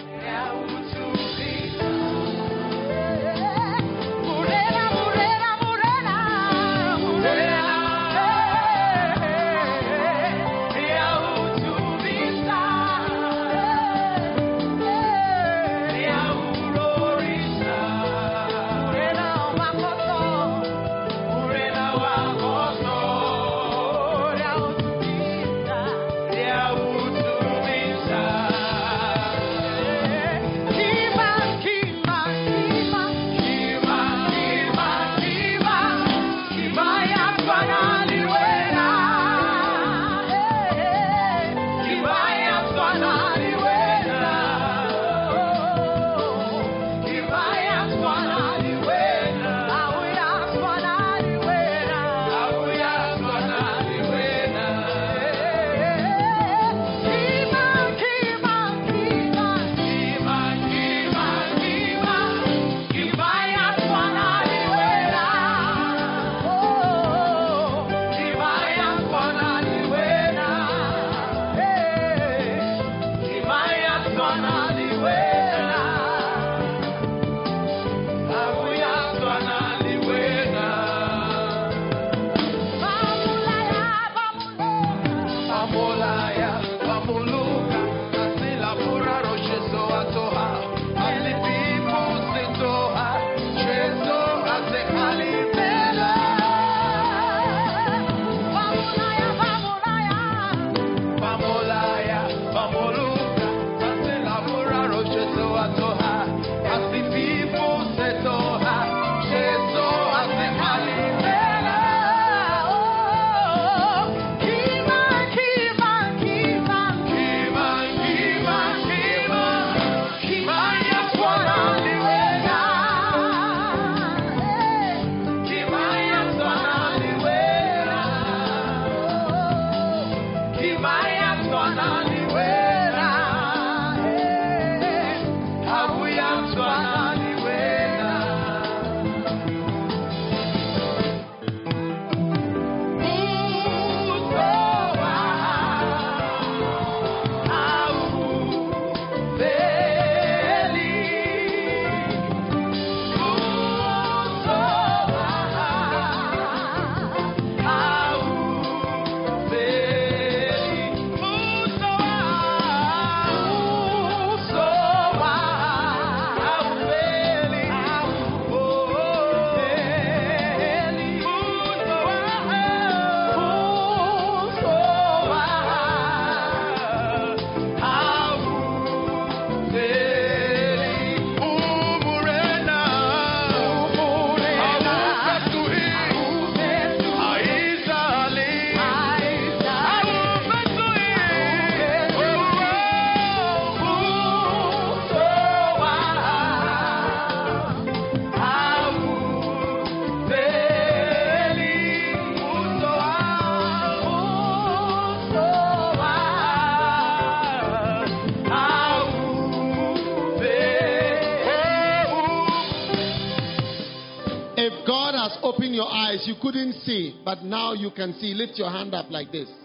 You couldn't see, but now you can see. Lift your hand up like this.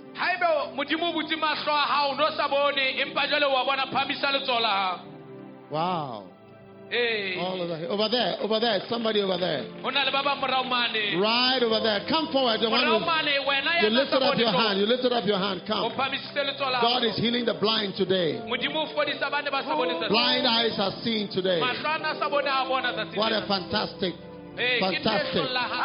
Wow. Hey. All over, over there, over there, somebody over there. Right over there. Come forward. The one who, you lifted up your hand. You lifted up your hand. Come. God is healing the blind today. Blind eyes are seeing today. What a fantastic, fantastic.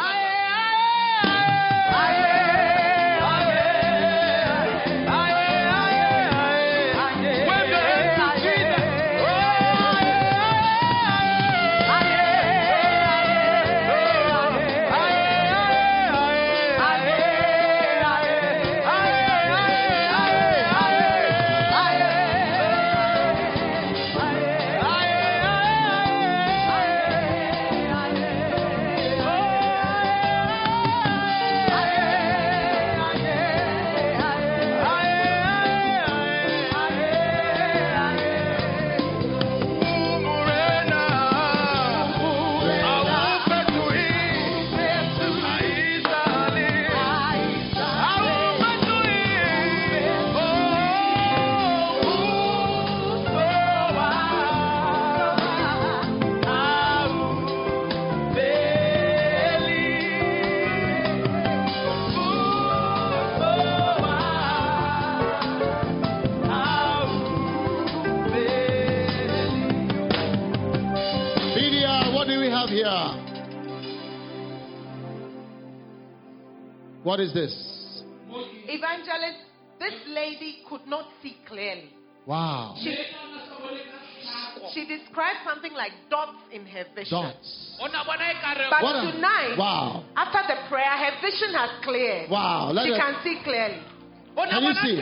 What is this? Evangelist, this lady could not see clearly. Wow. She, she described something like dots in her vision. Dots. But what tonight, a, wow. after the prayer, her vision has cleared. Wow. Let she us, can see clearly. Can you see?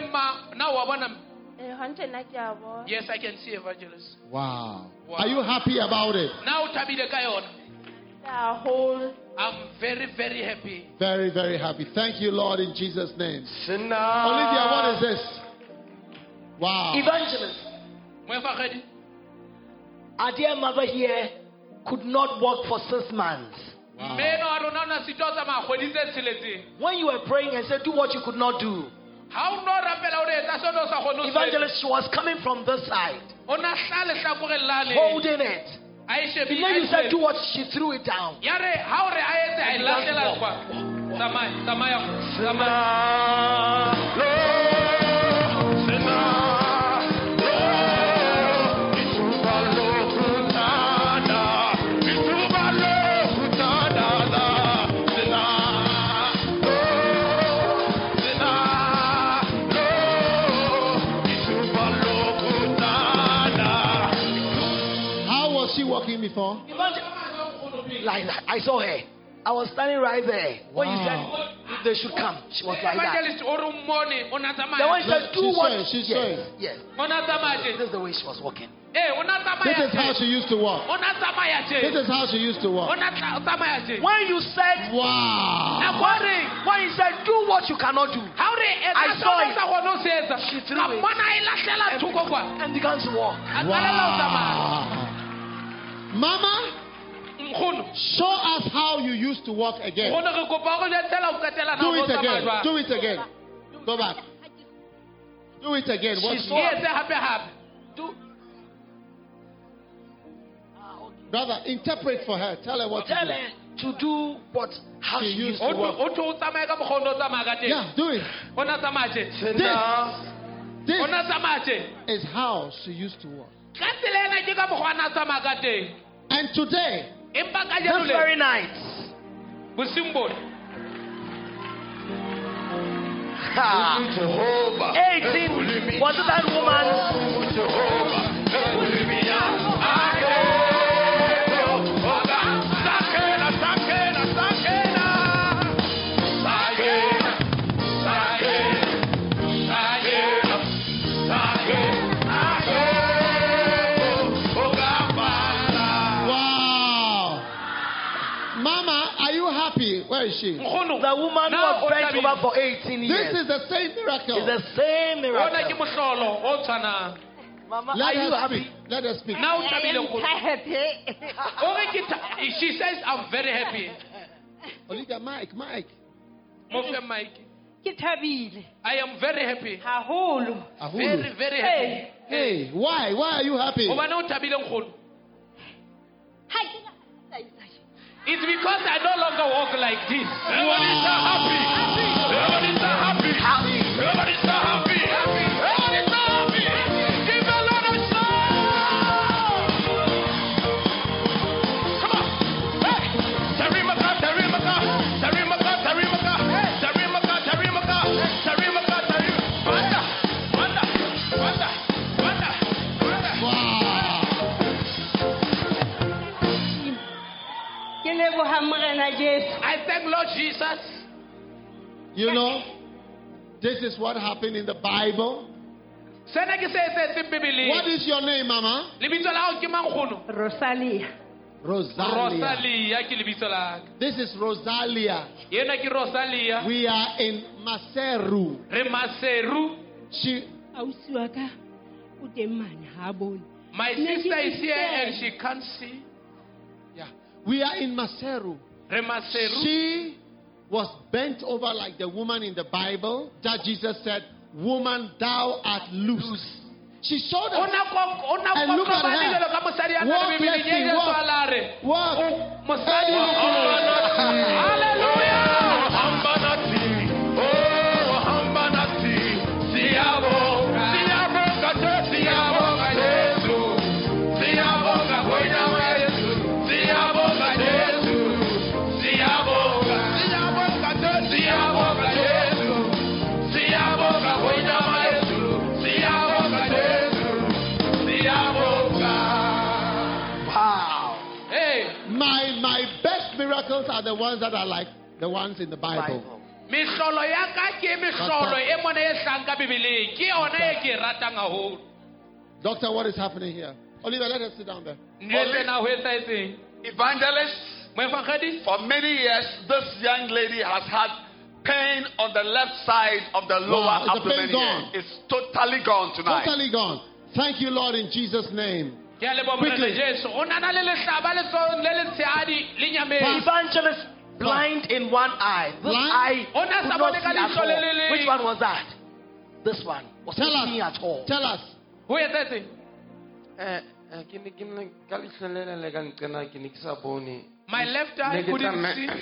Yes, I can see, Evangelist. Wow. Wow. Are you happy about it? Now, I'm very, very happy. Very, very happy. Thank you, Lord, in Jesus' name. Olivia, what is this? Wow. Evangelist. Our dear mother here could not walk for six months. Wow. When you were praying and said, do what you could not do. Evangelist, she was coming from this side, holding it. And then you said, do what? She threw it down. Walking before? Like that. I saw her. I was standing right there. Wow. When you said they should come, she was like that. Then when she said, do what? She yes, yes. This is the way she was walking. This is how she used to walk. This is how she used to walk. When you said, wow. When you said, do what you cannot do, I saw it. She threw it and, and began to walk. Wow. Mama, show us how you used to walk again. Do it again. Do it again. Go back. Do it again. What's do. Brother, interpret for her. Tell her what Tell to do. her to do what how she, she used to walk. Yeah, do it. This, this is how she used to walk. And today, this very night, eighteen was that woman. Where is she? The woman now was bent over for eighteen years. This is the same miracle. It's the same miracle. Mama, Let are you her happy? Speak. Let her speak. Now, I am happy. She says, I'm very happy. Olivia, Mike, Mike. Mike. I am very happy. Very, very happy. Hey, why? Why are you happy? It's because I no longer walk like this. Everybody's so happy. Everybody's so happy. Everybody's so happy. Everybody's so happy. Give the Lord a song. Come on. Hey. Tarimaka, Tarimaka, Tarimaka, Tarimaka, Tarimaka, Tarimaka, Tarimaka, Tarimaka. Wanda, Wanda, Wanda, Wanda, Wanda. Wow. I thank Lord Jesus. You know, this is what happened in the Bible. What is your name, Mama? Rosalia. Rosalia. This is Rosalia. We are in Maseru. She. My sister is here and she can't see. Yeah. We are in Maseru. She was bent over like the woman in the Bible that Jesus said, "Woman, thou art loose." She showed us and look at her. Walk, let's walk. Walk. Hallelujah. Miracles are the ones that are like the ones in the Bible. Doctor, what is happening here? Oliver, let us sit down there. Evangelist, for many years, this young lady has had pain on the left side of the lower wow, abdomen. Gone? It's totally gone tonight. Totally gone. Thank you, Lord, in Jesus' name. Quickly. Evangelist blind in one eye. This blind? eye could not see at all. Which one was that? This one was Tell not us. seeing at all. Tell us. Who is that? My left eye couldn't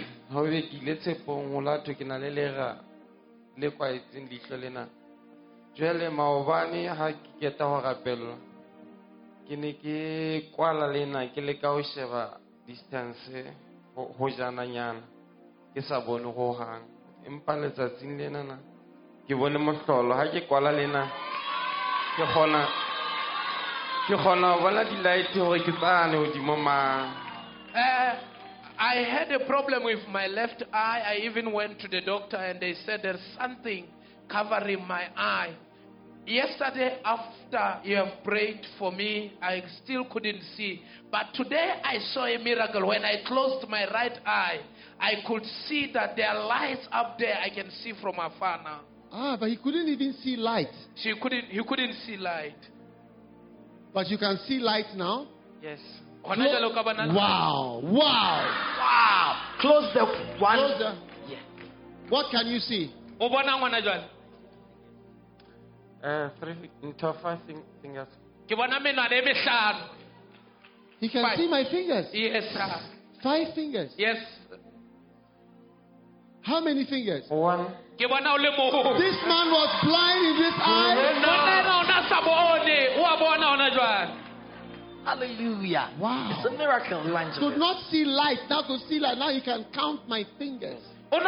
see. Ke ne ke kwala lena ke le ka o sheba distance ho jana nyana ke sa bone go hang empa letsatsing lena na ke bone mohlolo ha ke kwala lena ke gona ke gona bona di light hore ke tsane o di mama. I had a problem with my left eye. I even went to the doctor and they said there's something covering my eye. Yesterday, after you have prayed for me, I still couldn't see. But today, I saw a miracle. When I closed my right eye, I could see that there are lights up there. I can see from afar now. Ah, but he couldn't even see light. She couldn't. He couldn't see light. But you can see light now. Yes. Clo- wow! Wow! Wow! Close the one. Close the, yeah. What can you see? Uh, three into five fingers. He can five. see my fingers. Yes, sir. Five fingers. Yes. How many fingers? One. This man was blind in this eye. Hallelujah. Wow. It's a miracle, evangelist. Could not see light. Now could see light. Now he can count my fingers.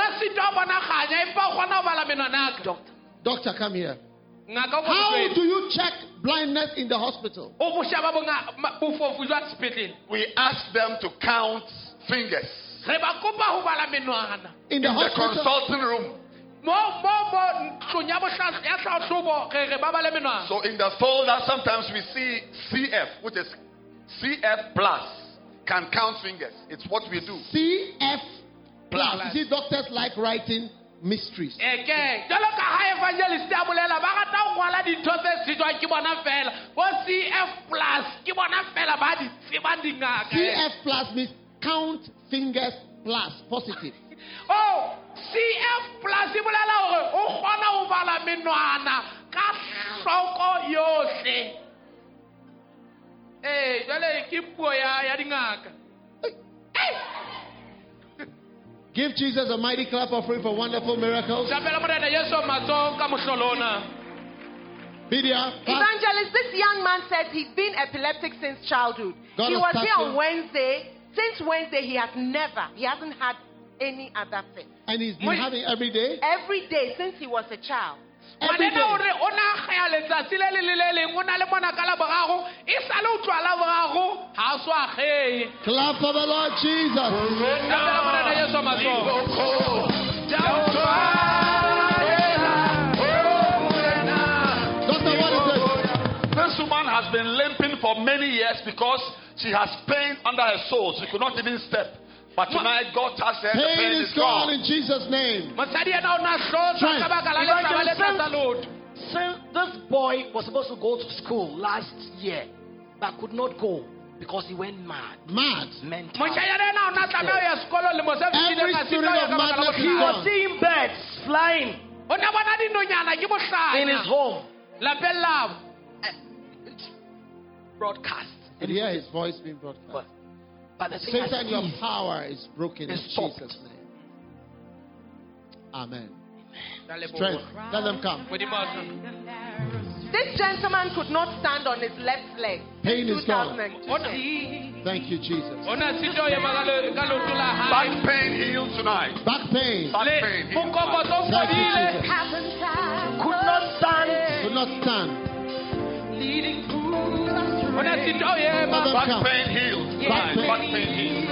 Doctor. Doctor, come here. How do you check blindness in the hospital? We ask them to count fingers. In the, in the consulting room. So in the folder, sometimes we see C F, which is C F plus, can count fingers. It's what we do. C F plus. You see, doctors like writing mysteries. C F plus means count fingers plus, positive. Oh, C F plus ibolela hore o kgona ho bala menwana ka hloko yohle. Eh, jale ke puo ya ya dingaka. Give Jesus a mighty clap offering for wonderful miracles. Media, Evangelist, this young man said he's been epileptic since childhood. God he was here him. on Wednesday. Since Wednesday, he has never, he hasn't had any other thing. And he's been having every day? Every day since he was a child. Every day. Clap for the Lord Jesus. This woman has been limping for many years because she has pain under her soul. She could not even step. But tonight, God touched her. Pain, the pain is gone in Jesus' name. Since this boy was supposed to go to school last year, but could not go because he went mad. Mad? Mental. Every spirit of madness is He was gone. seeing birds flying in his home. Broadcast. You hear his voice being broadcast. But, but the thing Satan, has your ceased. power is broken in It's stopped. Jesus' name. Amen. Strength. Let them come. This gentleman could not stand on his left leg. Pain is gone. twenty-two. Thank you, Jesus. Back pain healed tonight. Back pain. Back pain healed Thank you, Jesus. Could not stand. Could not stand. Let them Back come. pain healed. Back pain. Back pain healed.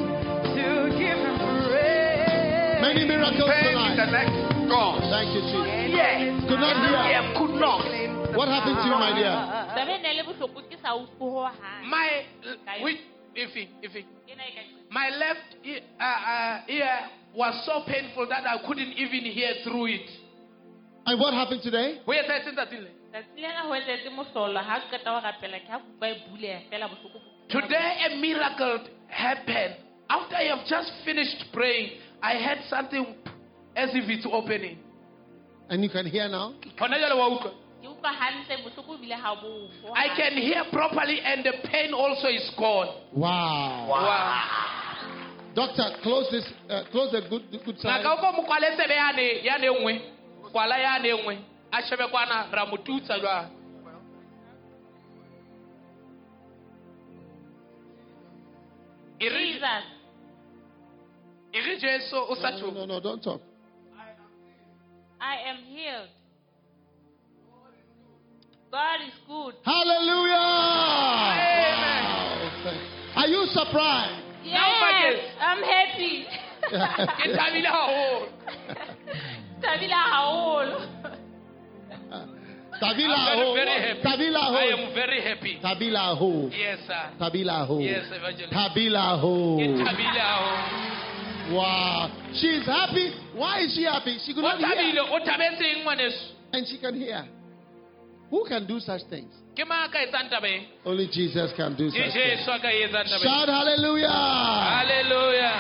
Many miracles Pain in the tonight. neck gone. Thank you, Jesus. Yeah. Could not hear. Yeah, could not. What happened to you, my dear? My, which, if if my left ear, uh, uh, ear was so painful that I couldn't even hear through it. And what happened today? Where is that? Today a miracle happened. After I have just finished praying, I heard something as if it's opening. And you can hear now? I can hear properly and the pain also is gone. Wow. Wow. Doctor, close this, uh, close the good, the good side. Jesus. No, no, no, don't talk. I am healed. God is good. Hallelujah! Amen. Wow. Are you surprised? Yes, I'm happy. Tabila Haol. Tabila I'm Ho. very, very happy. Tabila Ho. I am very happy. Tabila Ho. Yes, sir. Tabila Ho. Yes, evangelist. Tabila Ho. Tabila Ho. Wow. She's happy. Why is she happy? She could not hear. And she can hear. Who can do such things? Only Jesus can do such things. Shout hallelujah. Hallelujah.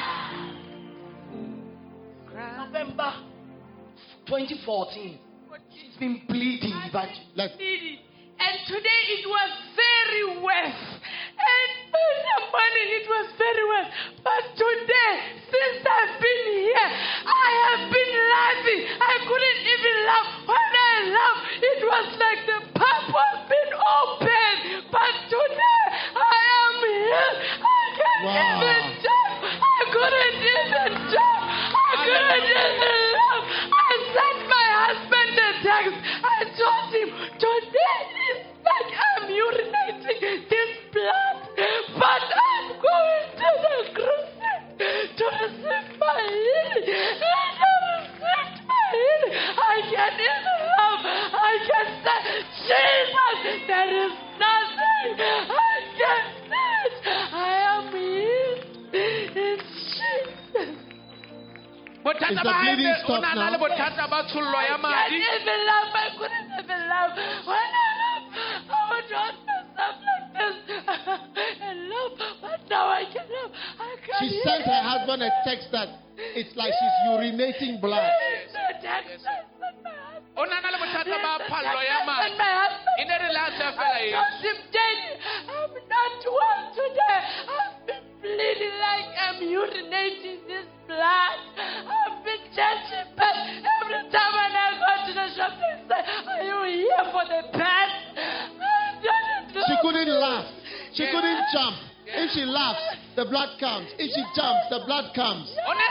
November twenty fourteen. She's been bleeding. But Let's, And today it was very wet. And in the morning it was very wet. But today, since I've been here, I have been laughing. I couldn't even laugh. When I laughed, it was like the pipe was being open. But today, I am here. I can't Wow. even jump. I couldn't even jump. I couldn't even laugh. I sent my husband a text. I told him, today is like I'm urinating this blood, but I'm going to the crusade to receive my healing. And I received my healing. I can even love. I can say, Jesus, there is nothing. I can say it. I am healed in Jesus. is the bleeding stopped now? I can't even laugh. I couldn't even laugh. When I laugh, I would hold myself like this and laugh. But now I can laugh. I can't She hear sent her it. husband a text that it's like she's urinating blood. The text I sent my husband. The text I sent my husband. I told him, Daddy, I'm not well today. I've been bleeding like I'm urinating this blood. She couldn't laugh. She couldn't jump. If she laughs, the blood comes. If she jumps, the blood comes.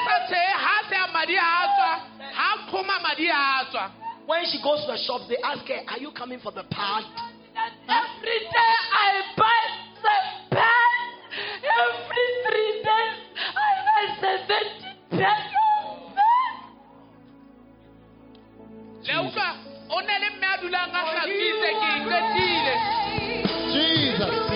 When she goes to the shop, they ask her, "Are you coming for the pad?" Every day I buy the pad. Every three days I buy seventy pad of pad. Jesus.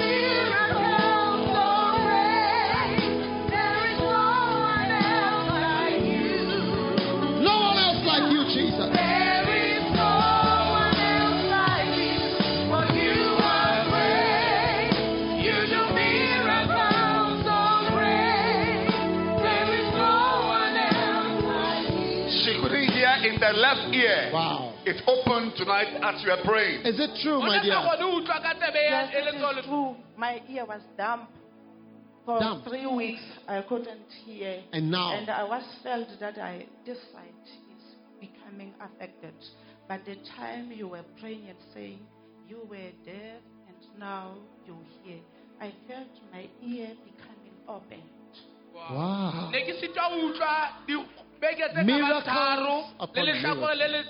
In the left ear. Wow. It opened tonight as you were praying. Is it true, my dear? Yes, it is true. My ear was dumb. For Dumb. three weeks, I couldn't hear. And now? And I was felt that I, this side is becoming affected. But the time you were praying and saying you were deaf and now you hear, I felt my ear becoming opened. Wow. Miracles upon miracles.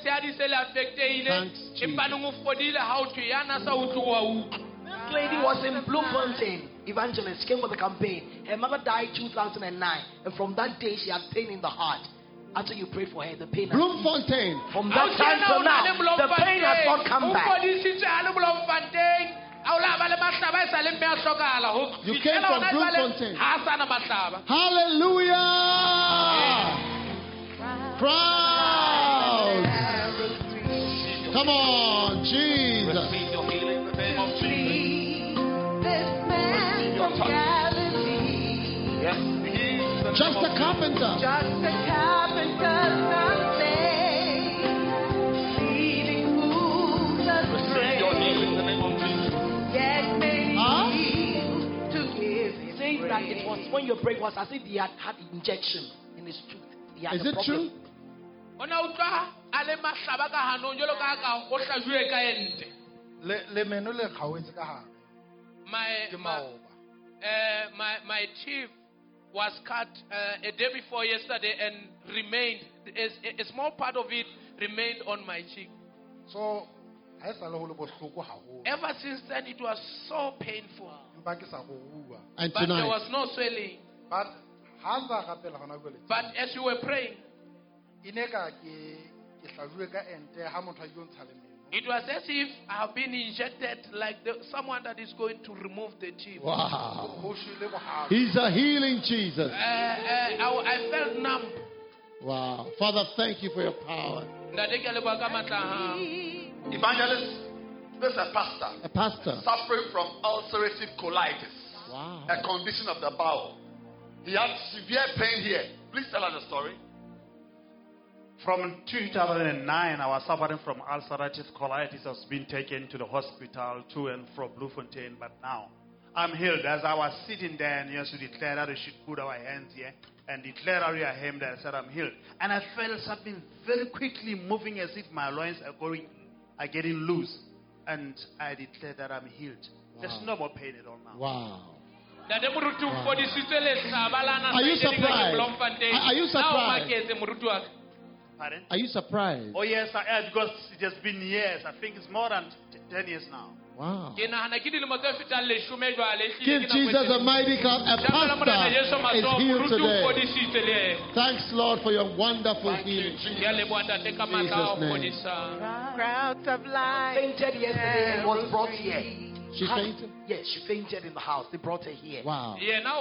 This lady was in Bloemfontein. Evangelist came for the campaign. Her mother died two thousand nine, and from that day she had pain in the heart. After you prayed for her, the pain. Bloemfontein. From that time to now, the pain has not come back. You came from Bloemfontein. Hallelujah! Crowds. Come on, Jesus. Receive your healing in the name of Jesus. Yes, just a carpenter. Just a carpenter someday. Leading fools astray. Receive your healing in the name of Jesus. Yet many Huh? need to give him Saying that praise. it was when your break was as if he had had injection in his tooth. He had Is a it problem. true? My my, uh, my my teeth was cut uh, a day before yesterday and remained a, a small part of it remained on my cheek. So ever since then it was so painful. And but tonight, there was no swelling. But But as you were praying, it was as if I have been injected like the, someone that is going to remove the teeth. wow. He's a healing Jesus. Uh, uh, I, I felt numb. Wow. Father, thank you for your power. Evangelist, this is a pastor. A pastor. Suffering from ulcerative colitis. Wow. A condition of the bowel. He had severe pain here. Please tell us the story. From two thousand nine, I was suffering from ulcerative colitis. I was being taken to the hospital to and from Bloemfontein, but now I'm healed. As I was sitting there and used to declare that we should put our hands here and declare our hand, I said I'm healed. And I felt something very quickly moving as if my loins are going, are getting loose. And I declared that I'm healed. Wow. There's no more pain at all now. Wow. Wow. Are you surprised? Are you surprised? Pardon? Are you surprised? Oh yes, I am, because it has been years. I think it's more than t- ten years now. Wow. Give Jesus a mighty clap. A pastor is healed today. Thanks, Lord, for your wonderful healing. In Jesus' name. Crowds of light. Fainted yesterday and was brought here. She fainted? Yes, she fainted in the house. They brought her here. Wow.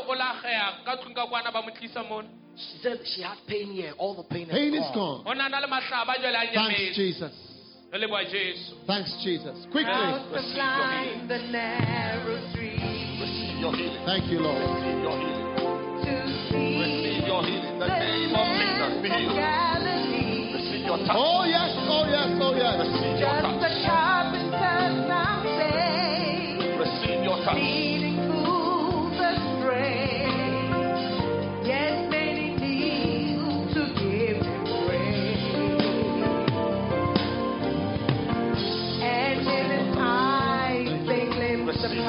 She said she had pain here. All the pain, pain is is gone. gone. Thanks, Jesus. Thanks, Jesus. Quickly. Receive your healing. Receive your healing. Thank you, Lord. Receive your healing. Receive your healing. The name of Jesus. Be healed. Receive your touch. Oh yes, oh yes, oh yes. Receive your touch. Receive your touch. Leading fools astray. Yet many need to give him praise. And in his eyes they glimpse the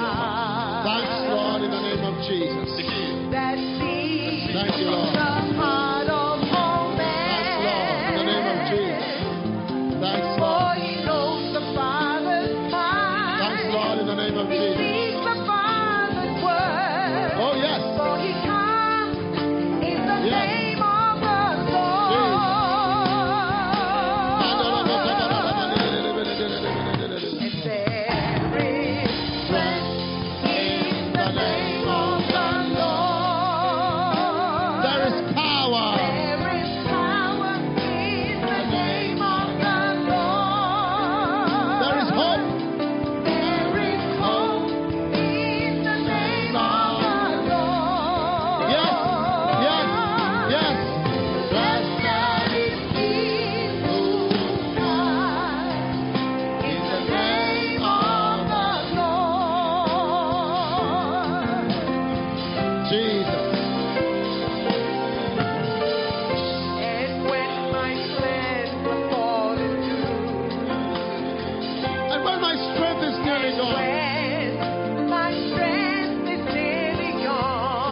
Thanks, Lord, in the name of Jesus. That sees Thank you, Lord. the heart of all Thanks, Lord, in the name of Jesus. Thanks, For Lord. he knows the Father's mind. Thanks, Lord, in the name of Jesus.